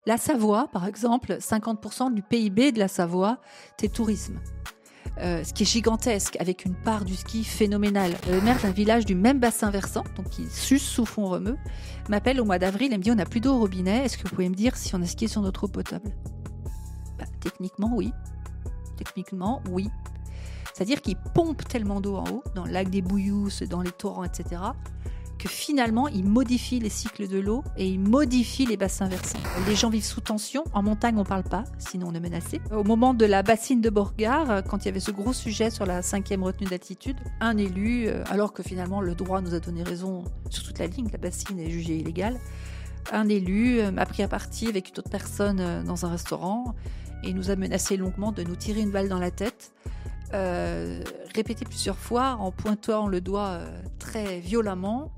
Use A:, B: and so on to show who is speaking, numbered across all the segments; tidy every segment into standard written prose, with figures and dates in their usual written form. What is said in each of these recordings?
A: La Savoie, par exemple, 50% du PIB de la Savoie, c'est tourisme. Ce qui est gigantesque, avec une part du ski phénoménale. Le maire d'un village du même bassin versant, donc qui suce sous fond romeux, m'appelle au mois d'avril et me dit: on n'a plus d'eau au robinet, est-ce que vous pouvez me dire si on a skié sur notre eau potable? Techniquement, oui. C'est-à-dire qu'il pompe tellement d'eau en haut, dans le lac des Bouillousses, dans les torrents, etc., que finalement, il modifie les cycles de l'eau et il modifie les bassins versants. Les gens vivent sous tension. En montagne, on ne parle pas, sinon on est menacé. Au moment de la bassine de Borgard, quand il y avait ce gros sujet sur la 5e retenue d'altitude, un élu, alors que finalement le droit nous a donné raison sur toute la ligne, la bassine est jugée illégale, un élu m'a pris à partie avec une autre personne dans un restaurant et nous a menacé longuement de nous tirer une balle dans la tête. Répété plusieurs fois en pointant le doigt très violemment.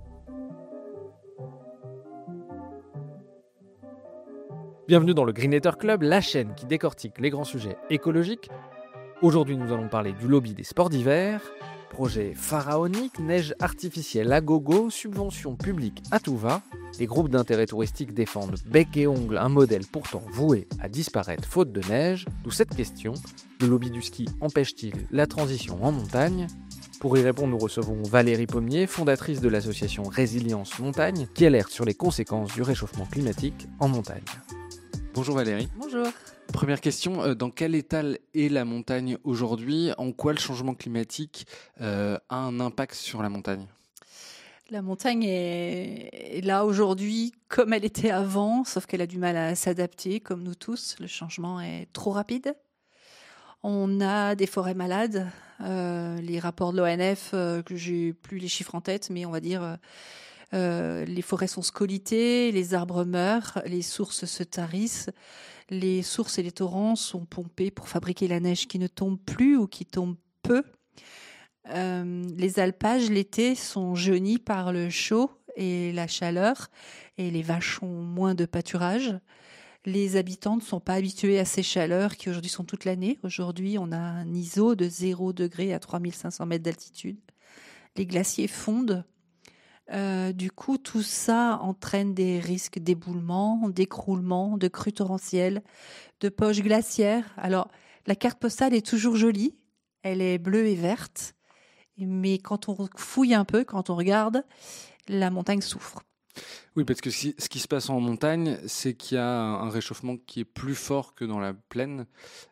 B: Bienvenue dans le Greenetter Club, la chaîne qui décortique les grands sujets écologiques. Aujourd'hui, nous allons parler du lobby des sports d'hiver, projet pharaonique, neige artificielle à gogo, subventions publiques à tout va. Les groupes d'intérêt touristique défendent bec et ongle un modèle pourtant voué à disparaître faute de neige. D'où cette question, le lobby du ski empêche-t-il la transition en montagne ? Pour y répondre, nous recevons Valérie Pommier, fondatrice de l'association Résilience Montagne, qui alerte sur les conséquences du réchauffement climatique en montagne.
C: Bonjour Valérie.
A: Bonjour.
C: Première question, dans quel état est la montagne aujourd'hui ? En quoi le changement climatique a un impact sur la montagne ?
A: La montagne est là aujourd'hui comme elle était avant, sauf qu'elle a du mal à s'adapter, comme nous tous. Le changement est trop rapide. On a des forêts malades. Les rapports de l'ONF, que j'ai plus les chiffres en tête, mais on va dire les forêts sont scolitées, les arbres meurent, les sources se tarissent. Les sources et les torrents sont pompés pour fabriquer la neige qui ne tombe plus ou qui tombe peu. Les alpages, l'été, sont jaunis par le chaud et la chaleur, et les vaches ont moins de pâturage. Les habitants ne sont pas habitués à ces chaleurs qui aujourd'hui sont toute l'année. Aujourd'hui, on a un ISO de 0 degré à 3500 mètres d'altitude. Les glaciers fondent. Du coup, tout ça entraîne des risques d'éboulement, d'écroulement, de crues torrentielles, de poches glaciaires. Alors, la carte postale est toujours jolie. Elle est bleue et verte. Mais quand on fouille un peu, quand on regarde, la montagne souffre.
C: Oui, parce que ce qui se passe en montagne, c'est qu'il y a un réchauffement qui est plus fort que dans la plaine.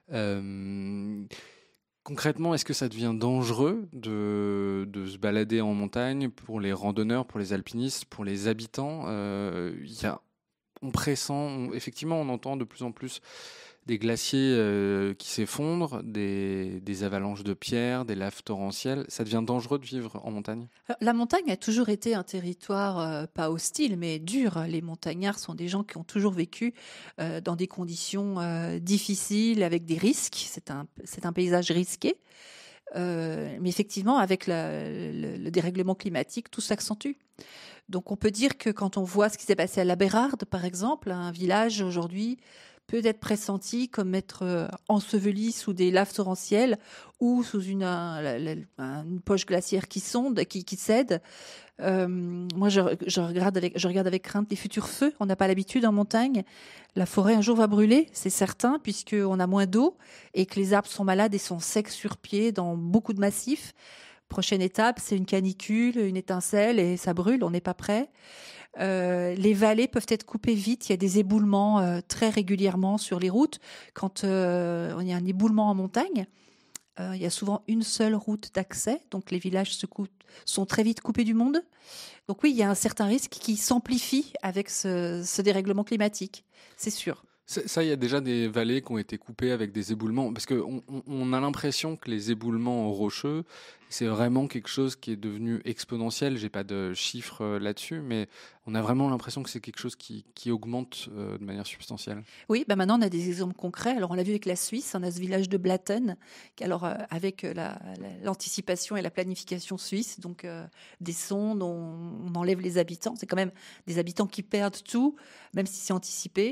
C: Concrètement, est-ce que ça devient dangereux de se balader en montagne pour les randonneurs, pour les alpinistes, pour les habitants ? On pressent, effectivement, on entend de plus en plus des glaciers qui s'effondrent, des avalanches de pierres, des laves torrentielles. Ça devient dangereux de vivre en montagne ?
A: La montagne a toujours été un territoire pas hostile, mais dur. Les montagnards sont des gens qui ont toujours vécu dans des conditions difficiles, avec des risques. C'est un paysage risqué. Mais effectivement, avec le dérèglement climatique, tout s'accentue. Donc on peut dire que quand on voit ce qui s'est passé à la Bérarde, par exemple, un village aujourd'hui peut être pressenti comme être enseveli sous des laves torrentielles ou sous une poche glaciaire qui sonde, qui cède. Moi, je regarde avec crainte les futurs feux. On n'a pas l'habitude en montagne. La forêt un jour va brûler, c'est certain, puisqu'on a moins d'eau et que les arbres sont malades et sont secs sur pied dans beaucoup de massifs. Prochaine étape, c'est une canicule, une étincelle et ça brûle, on n'est pas prêt. Les vallées peuvent être coupées vite. Il y a des éboulements très régulièrement sur les routes. Quand il y a un éboulement en montagne, il y a souvent une seule route d'accès. Donc les villages sont très vite coupés du monde. Donc oui, il y a un certain risque qui s'amplifie avec ce dérèglement climatique, c'est sûr.
C: Ça, il y a déjà des vallées qui ont été coupées avec des éboulements, parce qu'on a l'impression que les éboulements rocheux, c'est vraiment quelque chose qui est devenu exponentiel. J'ai pas de chiffres là-dessus, mais on a vraiment l'impression que c'est quelque chose qui augmente de manière substantielle.
A: Oui, maintenant on a des exemples concrets. Alors on l'a vu avec la Suisse, on a ce village de Blatten, avec l'anticipation et la planification suisse, donc des sondes, on enlève les habitants. C'est quand même des habitants qui perdent tout, même si c'est anticipé.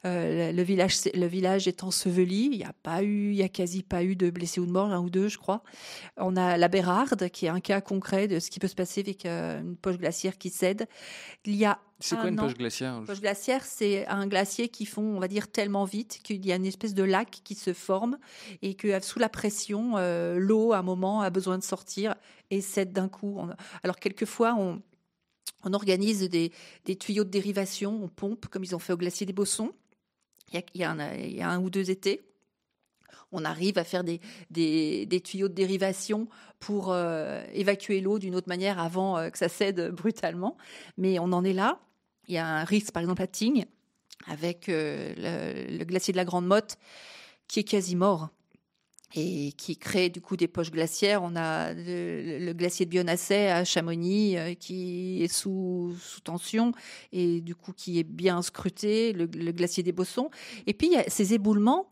A: Le village est enseveli. Il y a quasi pas eu de blessés ou de morts, 1 ou 2, je crois. On a la Bérarde, qui est un cas concret de ce qui peut se passer avec une poche glaciaire qui cède. Il y a
C: C'est quoi une poche glaciaire?
A: Poche glaciaire, c'est un glacier qui fond, on va dire, tellement vite qu'il y a une espèce de lac qui se forme et que sous la pression, l'eau, à un moment, a besoin de sortir et cède d'un coup. Alors, quelquefois, on organise des tuyaux de dérivation, on pompe, comme ils ont fait au glacier des Bossons. Il y a 1 ou 2 étés. On arrive à faire des tuyaux de dérivation pour évacuer l'eau d'une autre manière avant que ça cède brutalement. Mais on en est là. Il y a un risque, par exemple, à Tignes, avec le glacier de la Grande Motte, qui est quasi mort et qui crée du coup des poches glaciaires. On a le glacier de Bionasset à Chamonix qui est sous tension et du coup qui est bien scruté, le glacier des Bossons. Et puis il y a ces éboulements.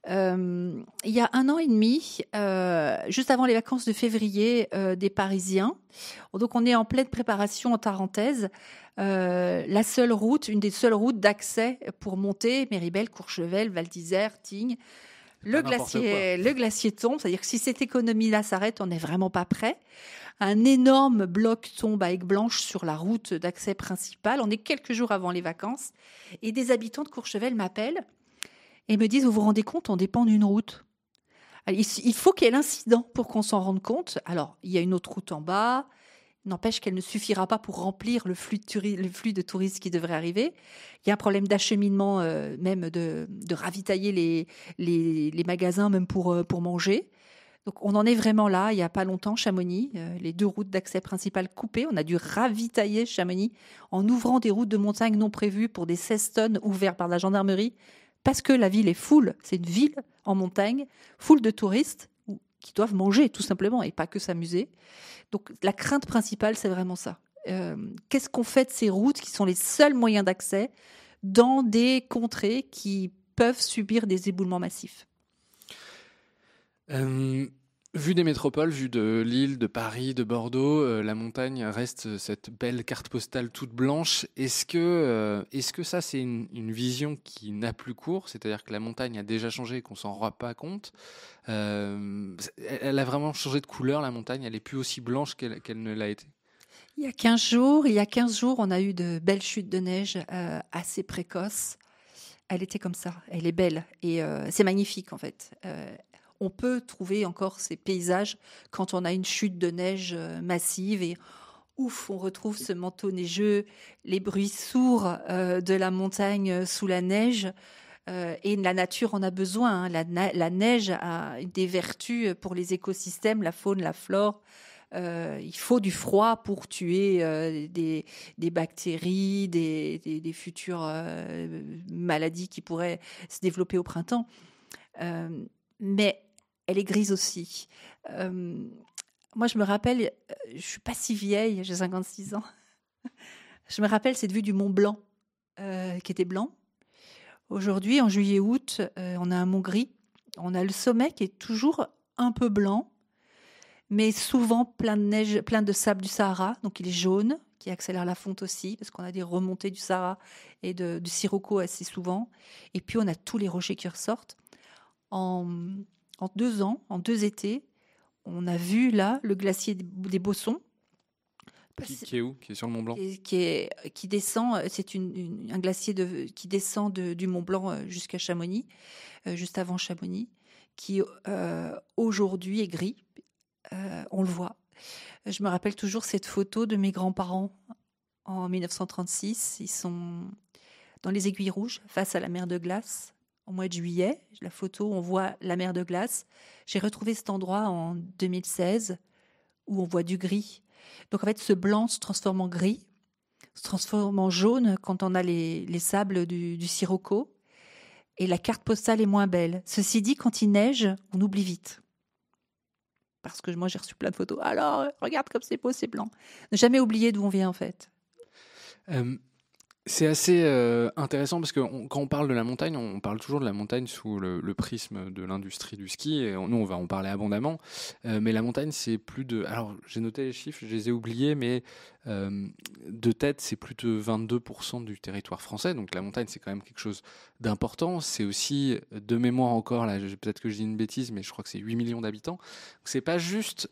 A: Il y a 1 an et demi, juste avant les vacances de février des Parisiens. Donc on est en pleine préparation en Tarentaise. Une des seules routes d'accès pour monter, Méribel, Courchevel, Val d'Isère, Tignes. Le glacier tombe, c'est-à-dire que si cette économie-là s'arrête, on n'est vraiment pas prêt. Un énorme bloc tombe à Aigueblanche sur la route d'accès principale. On est quelques jours avant les vacances. Et des habitants de Courchevel m'appellent et me disent, vous vous rendez compte, on dépend d'une route. Alors, il faut qu'il y ait l'incident pour qu'on s'en rende compte. Alors, il y a une autre route en bas. N'empêche qu'elle ne suffira pas pour remplir le flux de touristes qui devrait arriver. Il y a un problème d'acheminement, même de ravitailler les magasins, même pour manger. Donc on en est vraiment là. Il n'y a pas longtemps, Chamonix, les 2 routes d'accès principales coupées. On a dû ravitailler Chamonix en ouvrant des routes de montagne non prévues pour des 16 tonnes ouvertes par la gendarmerie, parce que la ville est full. C'est une ville en montagne, full de touristes qui doivent manger tout simplement et pas que s'amuser. Donc la crainte principale, c'est vraiment ça. Qu'est-ce qu'on fait de ces routes qui sont les seuls moyens d'accès dans des contrées qui peuvent subir des éboulements massifs?
C: Vu des métropoles, vu de Lille, de Paris, de Bordeaux, la montagne reste cette belle carte postale toute blanche. Est-ce que ça, c'est une vision qui n'a plus cours? C'est-à-dire que la montagne a déjà changé et qu'on s'en rend pas compte. Elle a vraiment changé de couleur, la montagne. Elle est plus aussi blanche qu'elle ne l'a été.
A: Il y a 15 jours, on a eu de belles chutes de neige assez précoces. Elle était comme ça. Elle est belle et c'est magnifique en fait. On peut trouver encore ces paysages quand on a une chute de neige massive et ouf, on retrouve ce manteau neigeux, les bruits sourds de la montagne sous la neige. Et la nature en a besoin. La neige a des vertus pour les écosystèmes, la faune, la flore. Il faut du froid pour tuer des bactéries, des futures maladies qui pourraient se développer au printemps. Mais elle est grise aussi. Moi, je me rappelle, je ne suis pas si vieille, j'ai 56 ans. Je me rappelle cette vue du Mont Blanc qui était blanc. Aujourd'hui, en juillet-août, on a un mont gris. On a le sommet qui est toujours un peu blanc, mais souvent plein de neige, plein de sable du Sahara. Donc il est jaune, qui accélère la fonte aussi, parce qu'on a des remontées du Sahara et du Sirocco assez souvent. Et puis on a tous les rochers qui ressortent. En 2 ans, en 2 étés, on a vu là le glacier des Bossons.
C: Qui est où? Qui est sur le Mont Blanc?
A: Qui descend, c'est un glacier qui descend du Mont Blanc jusqu'à Chamonix, juste avant Chamonix, qui aujourd'hui est gris. On le voit. Je me rappelle toujours cette photo de mes grands-parents en 1936. Ils sont dans les Aiguilles Rouges, face à la mer de glace, au mois de juillet. La photo, on voit la mer de glace. J'ai retrouvé cet endroit en 2016 où on voit du gris. Donc en fait, ce blanc se transforme en gris, se transforme en jaune quand on a les sables du Sirocco. Et la carte postale est moins belle. Ceci dit, quand il neige, on oublie vite. Parce que moi, j'ai reçu plein de photos. Alors, regarde comme c'est beau, c'est blanc. Ne jamais oublier d'où on vient, en fait.
C: C'est assez intéressant parce que quand on parle de la montagne, on parle toujours de la montagne sous le prisme de l'industrie du ski. Et nous, on va en parler abondamment. Mais la montagne, c'est plus de... Alors, j'ai noté les chiffres, je les ai oubliés, mais de tête, c'est plus de 22% du territoire français. Donc la montagne, c'est quand même quelque chose d'important. C'est aussi, de mémoire encore, là, peut-être que je dis une bêtise, mais je crois que c'est 8 millions d'habitants. Donc c'est pas juste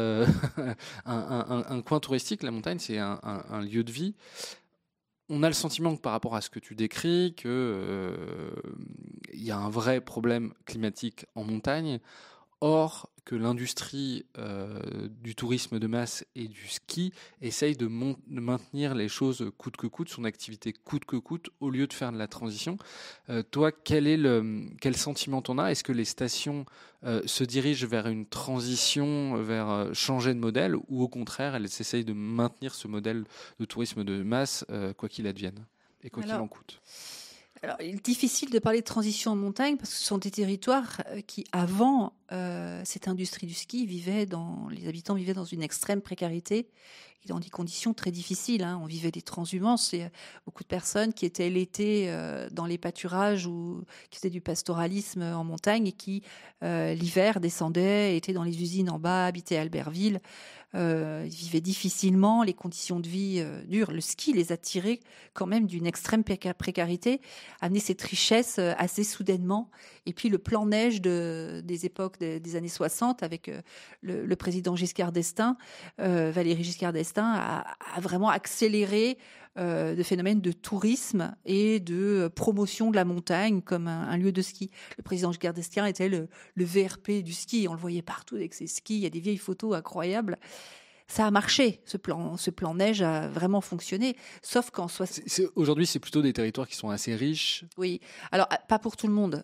C: un coin touristique. La montagne, c'est un lieu de vie. On a le sentiment que par rapport à ce que tu décris, que il y a un vrai problème climatique en montagne. Or, que l'industrie du tourisme de masse et du ski essaye de maintenir les choses coûte que coûte, son activité coûte que coûte, au lieu de faire de la transition. Toi, quel sentiment t'en as ? Est-ce que les stations se dirigent vers une transition, vers changer de modèle, ou au contraire, elles essayent de maintenir ce modèle de tourisme de masse, quoi qu'il advienne, et quoi qu'il en coûte ?
A: Alors, il est difficile de parler de transition en montagne parce que ce sont des territoires qui, avant cette industrie du ski, les habitants vivaient dans une extrême précarité et dans des conditions très difficiles. On vivait des transhumances. Il y a beaucoup de personnes qui étaient l'été dans les pâturages ou qui faisaient du pastoralisme en montagne et qui, l'hiver, descendaient, étaient dans les usines en bas, habitaient à Albertville. Ils vivaient difficilement, les conditions de vie dures. Le ski les a tirés quand même d'une extrême précarité, amené cette richesse assez soudainement. Et puis le plan neige des époques des années 60 avec le président Giscard d'Estaing, Valéry Giscard d'Estaing, a vraiment accéléré de phénomènes de tourisme et de promotion de la montagne comme un lieu de ski. Le président Giscard d'Estaing était le VRP du ski. On le voyait partout avec ses skis. Il y a des vieilles photos incroyables. Ça a marché. Ce plan neige a vraiment fonctionné. Sauf qu'en
C: aujourd'hui, c'est plutôt des territoires qui sont assez riches.
A: Oui. Alors, pas pour tout le monde.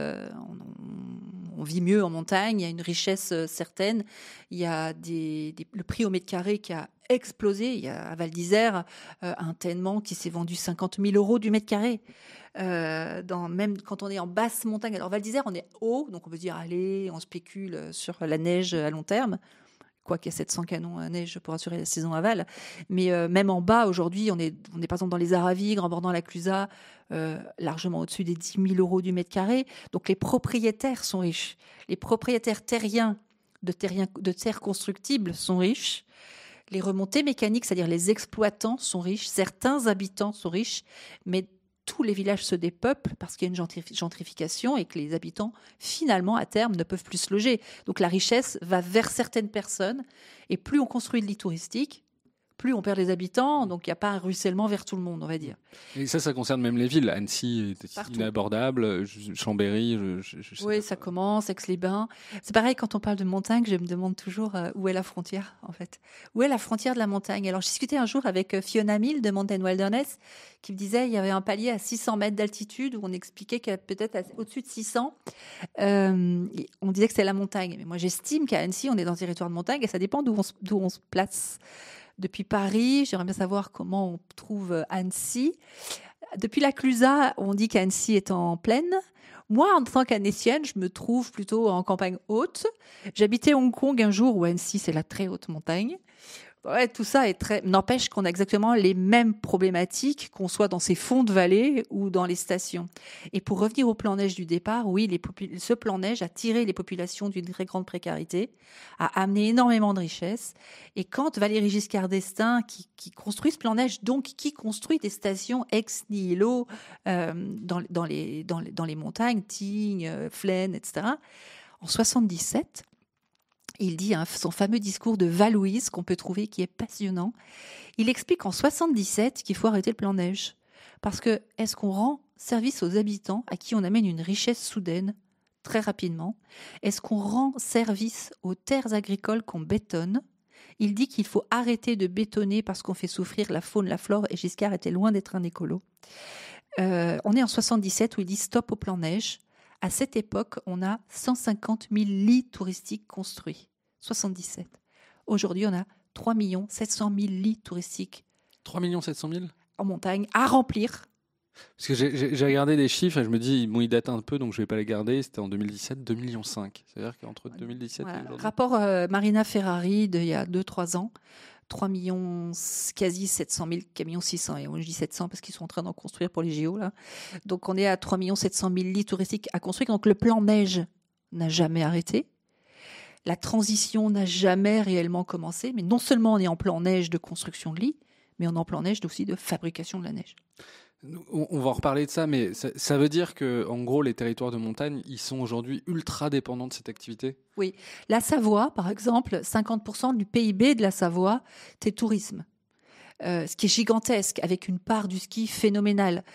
A: On vit mieux en montagne. Il y a une richesse certaine. Il y a le prix au mètre carré qui a explosé. Il y a à Val d'Isère un ténement qui s'est vendu 50 000 € du mètre carré. Même quand on est en basse montagne. Alors Val d'Isère, on est haut, donc on peut dire allez, on spécule sur la neige à long terme. Quoi qu'il y a 700 canons à neige pour assurer la saison aval. Mais même en bas, aujourd'hui, on est par exemple dans les Aravis, Grand Bornand, la Clusaz, largement au-dessus des 10 000 € du mètre carré. Donc les propriétaires sont riches. Les propriétaires terriens de terres constructibles sont riches. Les remontées mécaniques, c'est-à-dire les exploitants, sont riches. Certains habitants sont riches, mais tous les villages se dépeuplent parce qu'il y a une gentrification et que les habitants, finalement, à terme, ne peuvent plus se loger. Donc la richesse va vers certaines personnes et plus on construit de lits touristiques, plus on perd les habitants, donc il n'y a pas un ruissellement vers tout le monde, on va dire.
C: Et ça concerne même les villes. Annecy est inabordable, Chambéry, je sais
A: oui,
C: pas.
A: Ça commence, Aix-les-Bains. C'est pareil, quand on parle de montagne, je me demande toujours où est la frontière, en fait. Où est la frontière de la montagne ? Alors, j'ai discuté un jour avec Fiona Mill de Mountain Wilderness, qui me disait qu'il y avait un palier à 600 mètres d'altitude, où on expliquait qu'il y a peut-être au-dessus de 600, on disait que c'était la montagne. Mais moi, j'estime qu'à Annecy, on est dans un territoire de montagne, et ça dépend d'où on se place. Depuis Paris, j'aimerais bien savoir comment on trouve Annecy. Depuis la Clusaz, on dit qu'Annecy est en plaine. Moi, en tant qu'Annecienne, je me trouve plutôt en campagne haute. J'habitais Hong Kong un jour où Annecy, c'est la très haute montagne. Ouais, tout ça n'empêche qu'on a exactement les mêmes problématiques, qu'on soit dans ces fonds de vallée ou dans les stations. Et pour revenir au plan neige du départ, oui, ce plan neige a tiré les populations d'une très grande précarité, a amené énormément de richesses. Et quand Valéry Giscard d'Estaing, qui construit ce plan neige, donc qui construit des stations ex nihilo dans les montagnes, Tignes, Flaine, etc., en 77, il dit son fameux discours de Val-Louise qu'on peut trouver qui est passionnant. Il explique en 77 qu'il faut arrêter le plan neige. Parce que est-ce qu'on rend service aux habitants à qui on amène une richesse soudaine très rapidement ? Est-ce qu'on rend service aux terres agricoles qu'on bétonne ? Il dit qu'il faut arrêter de bétonner parce qu'on fait souffrir la faune, la flore, et Giscard était loin d'être un écolo. On est en 77 où il dit stop au plan neige. À cette époque, on a 150 000 lits touristiques construits. 77. Aujourd'hui, on a 3 700 000 lits touristiques.
C: 3 700 000
A: en montagne à remplir.
C: Parce que j'ai regardé des chiffres et je me dis, bon, ils datent un peu, donc je ne vais pas les garder. C'était en 2017, 2,5 millions. C'est-à-dire qu'entre 2017 et aujourd'hui...
A: Rapport Marina Ferrari d'il y a 2-3 ans, 3 millions, quasi 700 000 camions 600. Et moi, je dis 700 parce qu'ils sont en train d'en construire pour les JO, là. Donc, on est à 3 700 000 lits touristiques à construire. Donc, le plan neige n'a jamais arrêté. La transition n'a jamais réellement commencé. Mais non seulement on est en plan neige de construction de lits, mais on est en plan neige aussi de fabrication de la neige.
C: On va en reparler de ça, mais ça veut dire que, en gros, les territoires de montagne, ils sont aujourd'hui ultra dépendants de cette activité?
A: Oui. La Savoie, par exemple, 50% du PIB de la Savoie, c'est tourisme. Ce qui est gigantesque, avec une part du ski phénoménale.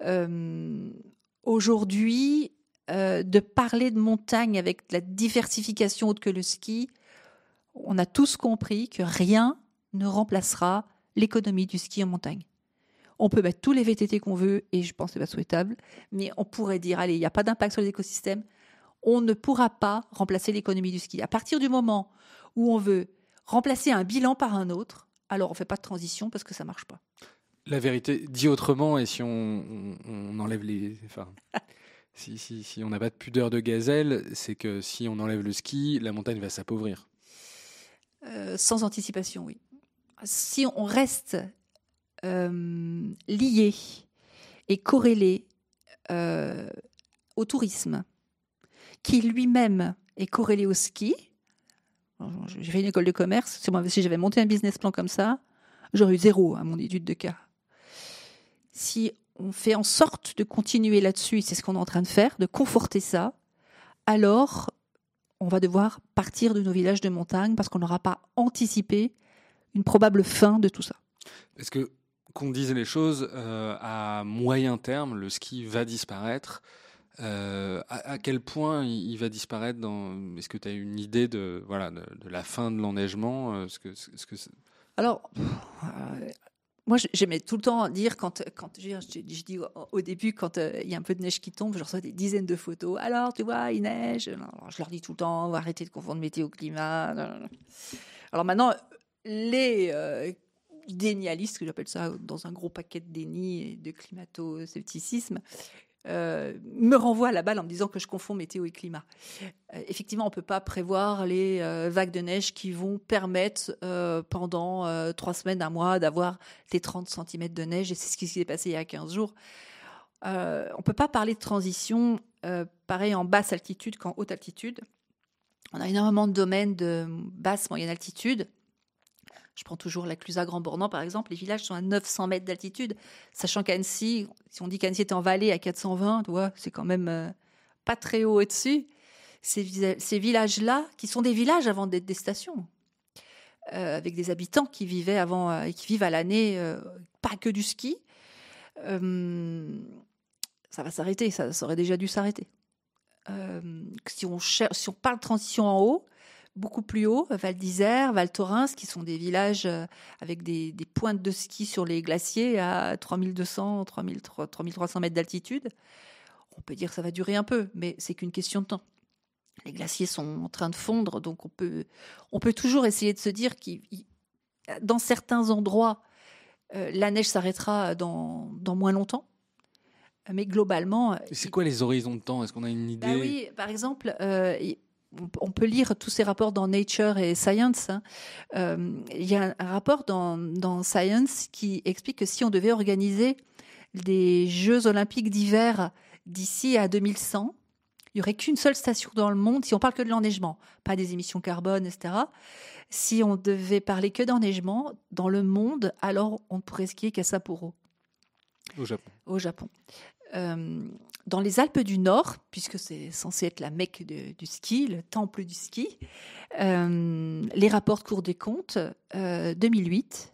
A: Aujourd'hui, de parler de montagne avec la diversification autre que le ski, on a tous compris que rien ne remplacera l'économie du ski en montagne. On peut mettre tous les VTT qu'on veut, et je pense que ce n'est pas souhaitable, mais on pourrait dire, allez, il n'y a pas d'impact sur les écosystèmes, on ne pourra pas remplacer l'économie du ski. À partir du moment où on veut remplacer un bilan par un autre, alors on ne fait pas de transition parce que ça ne marche pas.
C: La vérité, dit autrement, et si on enlève les... Enfin, si on n'a pas de pudeur de gazelle, c'est que si on enlève le ski, la montagne va s'appauvrir.
A: Sans anticipation, oui. Si on reste lié et corrélé au tourisme, qui lui-même est corrélé au ski. J'ai fait une école de commerce. Si j'avais monté un business plan comme ça, j'aurais eu 0 à mon étude de cas. Si on fait en sorte de continuer là-dessus, et c'est ce qu'on est en train de faire, de conforter ça, alors on va devoir partir de nos villages de montagne parce qu'on n'aura pas anticipé une probable fin de tout ça.
C: Est-ce que qu'on dise les choses, à moyen terme, le ski va disparaître. À quel point il va disparaître est-ce que tu as une idée de la fin de l'enneigement?
A: Alors, moi, j'aimais tout le temps dire quand je dis au début, quand il y a un peu de neige qui tombe, je reçois des dizaines de photos. Alors, tu vois, il neige. Alors, je leur dis tout le temps, arrêtez de confondre météo-climat. Alors maintenant, les dénialistes, que j'appelle ça, dans un gros paquet de déni et de climato-scepticisme, me renvoie la balle en me disant que je confonds météo et climat. Effectivement, on ne peut pas prévoir les vagues de neige qui vont permettre pendant 3 semaines, un mois, d'avoir les 30 cm de neige, et c'est ce qui s'est passé il y a 15 jours. On ne peut pas parler de transition pareil en basse altitude qu'en haute altitude. On a énormément de domaines de basse, moyenne altitude. Je prends toujours la Clusaz Grand Bornand, par exemple. Les villages sont à 900 mètres d'altitude, sachant qu'Annecy, si on dit qu'Annecy est en vallée à 420, tu vois, c'est quand même pas très haut au-dessus. Ces villages-là, qui sont des villages avant d'être des stations, avec des habitants qui vivaient avant et qui vivent à l'année, pas que du ski, ça va s'arrêter. Ça aurait déjà dû s'arrêter. Si on parle de transition en haut, beaucoup plus haut, Val d'Isère, Val Thorens, qui sont des villages avec des pointes de ski sur les glaciers à 3200, 3300 mètres d'altitude. On peut dire que ça va durer un peu, mais c'est qu'une question de temps. Les glaciers sont en train de fondre, donc on peut toujours essayer de se dire que dans certains endroits, la neige s'arrêtera dans moins longtemps. Mais globalement...
C: C'est quoi les horizons de temps? Est-ce qu'on a une idée?
A: Oui, par exemple... on peut lire tous ces rapports dans Nature et Science. Il y a un rapport dans Science qui explique que si on devait organiser des Jeux olympiques d'hiver d'ici à 2100, il n'y aurait qu'une seule station dans le monde, si on parle que de l'enneigement, pas des émissions carbone, etc. Si on devait parler que d'enneigement, dans le monde, alors on ne pourrait skier qu'à Sapporo. Au Japon. Dans les Alpes du Nord, puisque c'est censé être la Mecque du ski, le temple du ski, les rapports de Cour des comptes 2008,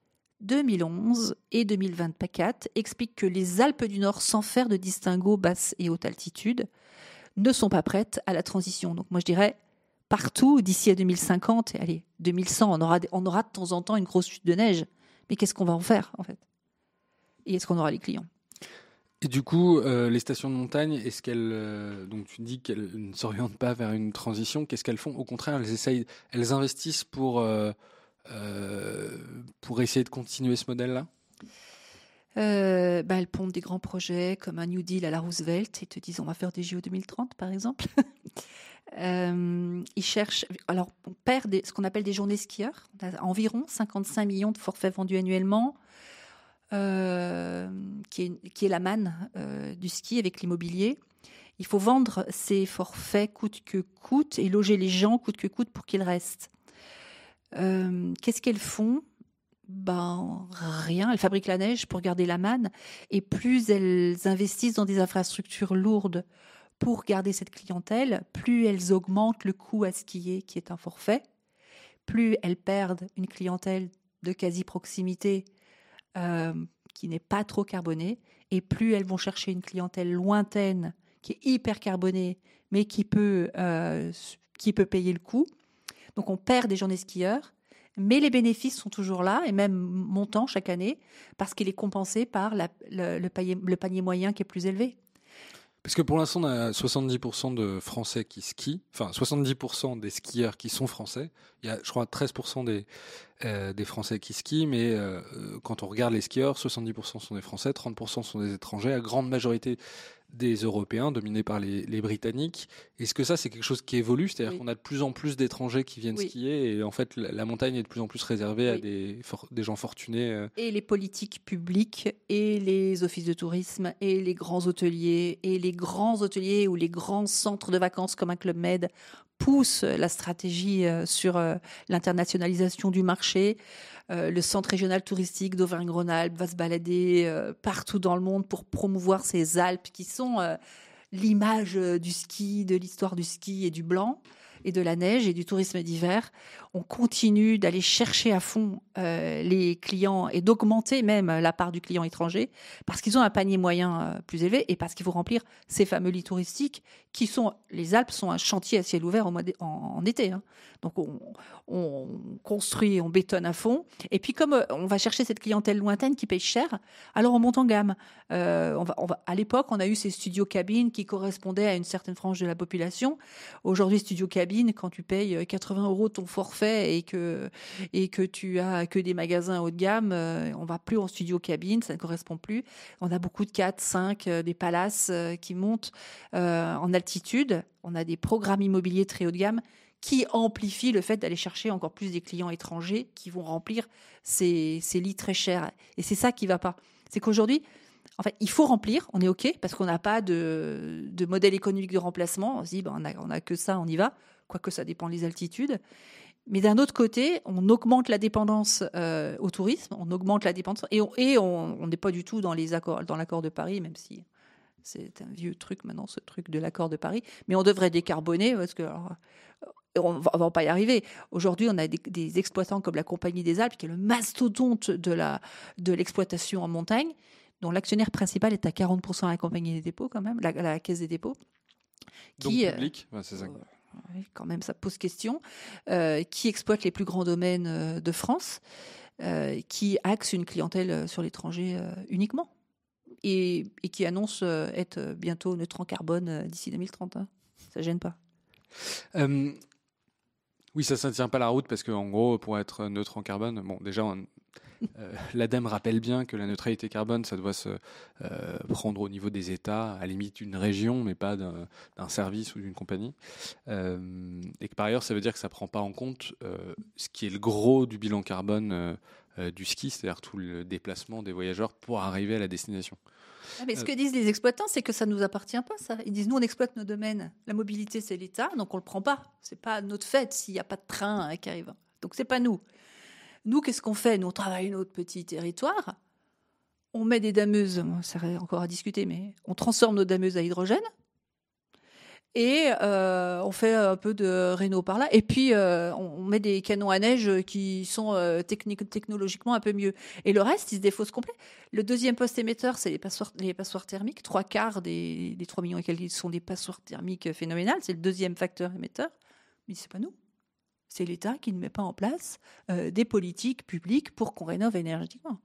A: 2011 et 2024 expliquent que les Alpes du Nord, sans faire de distinguo basse et haute altitude, ne sont pas prêtes à la transition. Donc moi je dirais, partout, d'ici à 2050, et allez, 2100, on aura de temps en temps une grosse chute de neige. Mais qu'est-ce qu'on va en faire, en fait? Et est-ce qu'on aura les clients?
C: Et du coup, les stations de montagne, est-ce qu'elles, donc tu dis qu'elles ne s'orientent pas vers une transition, qu'est-ce qu'elles font? Au contraire, elles investissent pour essayer de continuer ce modèle-là?
A: Elles pondent des grands projets comme un New Deal à la Roosevelt et te disent on va faire des JO 2030 par exemple. Ils cherchent. Alors, on perd ce qu'on appelle des journées skieurs. On a environ 55 millions de forfaits vendus annuellement, qui est la manne du ski avec l'immobilier. Il faut vendre ces forfaits coûte que coûte et loger les gens coûte que coûte pour qu'ils restent. Qu'est-ce qu'elles font ? Rien. Elles fabriquent la neige pour garder la manne. Et plus elles investissent dans des infrastructures lourdes pour garder cette clientèle, plus elles augmentent le coût à skier, qui est un forfait. Plus elles perdent une clientèle de quasi-proximité qui n'est pas trop carbonée. Et plus elles vont chercher une clientèle lointaine qui est hyper carbonée, mais qui peut payer le coût. Donc on perd des journées skieurs, mais les bénéfices sont toujours là, et même montant chaque année, parce qu'il est compensé par le panier moyen qui est plus élevé.
C: Parce que pour l'instant, on a 70% de Français qui skient, enfin 70% des skieurs qui sont français. Il y a, je crois, 13% des Français qui skient, mais quand on regarde les skieurs, 70% sont des Français, 30% sont des étrangers, la grande majorité des Européens, dominés par les Britanniques. Est-ce que ça, c'est quelque chose qui évolue ? C'est-à-dire qu'on a de plus en plus d'étrangers qui viennent skier, et en fait, la montagne est de plus en plus réservée à des gens fortunés.
A: Et les politiques publiques, et les offices de tourisme, et les grands hôteliers, ou les grands centres de vacances comme un Club Med poussent la stratégie sur l'internationalisation du marché. Le centre régional touristique d'Auvergne-Rhône-Alpes va se balader partout dans le monde pour promouvoir ces Alpes qui sont l'image du ski, de l'histoire du ski et du blanc et de la neige et du tourisme d'hiver. On continue d'aller chercher à fond les clients et d'augmenter même la part du client étranger parce qu'ils ont un panier moyen plus élevé et parce qu'il faut remplir ces fameux lits touristiques qui sont... Les Alpes sont un chantier à ciel ouvert en été. Hein. Donc on construit, on bétonne à fond. Et puis comme on va chercher cette clientèle lointaine qui paye cher, alors on monte en gamme. À l'époque, on a eu ces studios cabines qui correspondaient à une certaine frange de la population. Aujourd'hui, studio cabine, quand tu payes 80 € ton forfait et que tu as que des magasins haut de gamme, on va plus en studio cabine, ça ne correspond plus. On a beaucoup de 4, 5, des palaces qui montent en altitude. On a des programmes immobiliers très haut de gamme qui amplifient le fait d'aller chercher encore plus des clients étrangers qui vont remplir ces lits très chers. Et c'est ça qui ne va pas. C'est qu'aujourd'hui, en fait, il faut remplir, on est OK, parce qu'on n'a pas de modèle économique de remplacement. On se dit, on a que ça, on y va, quoique ça dépend des altitudes. Mais d'un autre côté, on augmente la dépendance au tourisme, on augmente la dépendance, et on n'est pas du tout dans l'accord de Paris, même si c'est un vieux truc maintenant, ce truc de l'accord de Paris. Mais on devrait décarboner, parce que... on ne va pas y arriver. Aujourd'hui, on a des exploitants comme la Compagnie des Alpes, qui est le mastodonte de l'exploitation en montagne, dont l'actionnaire principal est à 40% à la Compagnie des dépôts, quand même, la Caisse des dépôts.
C: Donc public, c'est ça.
A: Quand même, ça pose question. Qui exploite les plus grands domaines de France, qui axe une clientèle sur l'étranger uniquement, et qui annonce être bientôt neutre en carbone d'ici 2030. Hein. Ça ne gêne pas.
C: Oui, ça ne tient pas la route parce qu'en gros, pour être neutre en carbone, bon, déjà, l'ADEME rappelle bien que la neutralité carbone, ça doit se prendre au niveau des États, à la limite d'une région, mais pas d'un service ou d'une compagnie. Et que par ailleurs, ça veut dire que ça ne prend pas en compte ce qui est le gros du bilan carbone du ski, c'est-à-dire tout le déplacement des voyageurs pour arriver à la destination.
A: Mais ce que disent les exploitants, c'est que ça ne nous appartient pas, ça. Ils disent, nous, on exploite nos domaines. La mobilité, c'est l'État, donc on ne le prend pas. Ce n'est pas notre fait s'il n'y a pas de train qui arrive. Donc, ce n'est pas nous. Nous, qu'est-ce qu'on fait ? Nous, on travaille notre petit territoire. On met des dameuses, ça serait encore à discuter, mais on transforme nos dameuses à hydrogène. Et on fait un peu de réno par là. Et puis, on met des canons à neige qui sont technologiquement un peu mieux. Et le reste, il se défausse complet. Le deuxième poste émetteur, c'est les passoires thermiques. 3/4 des 3 millions et quelques sont des passoires thermiques phénoménales. C'est le deuxième facteur émetteur. Mais ce n'est pas nous. C'est l'État qui ne met pas en place des politiques publiques pour qu'on rénove énergétiquement.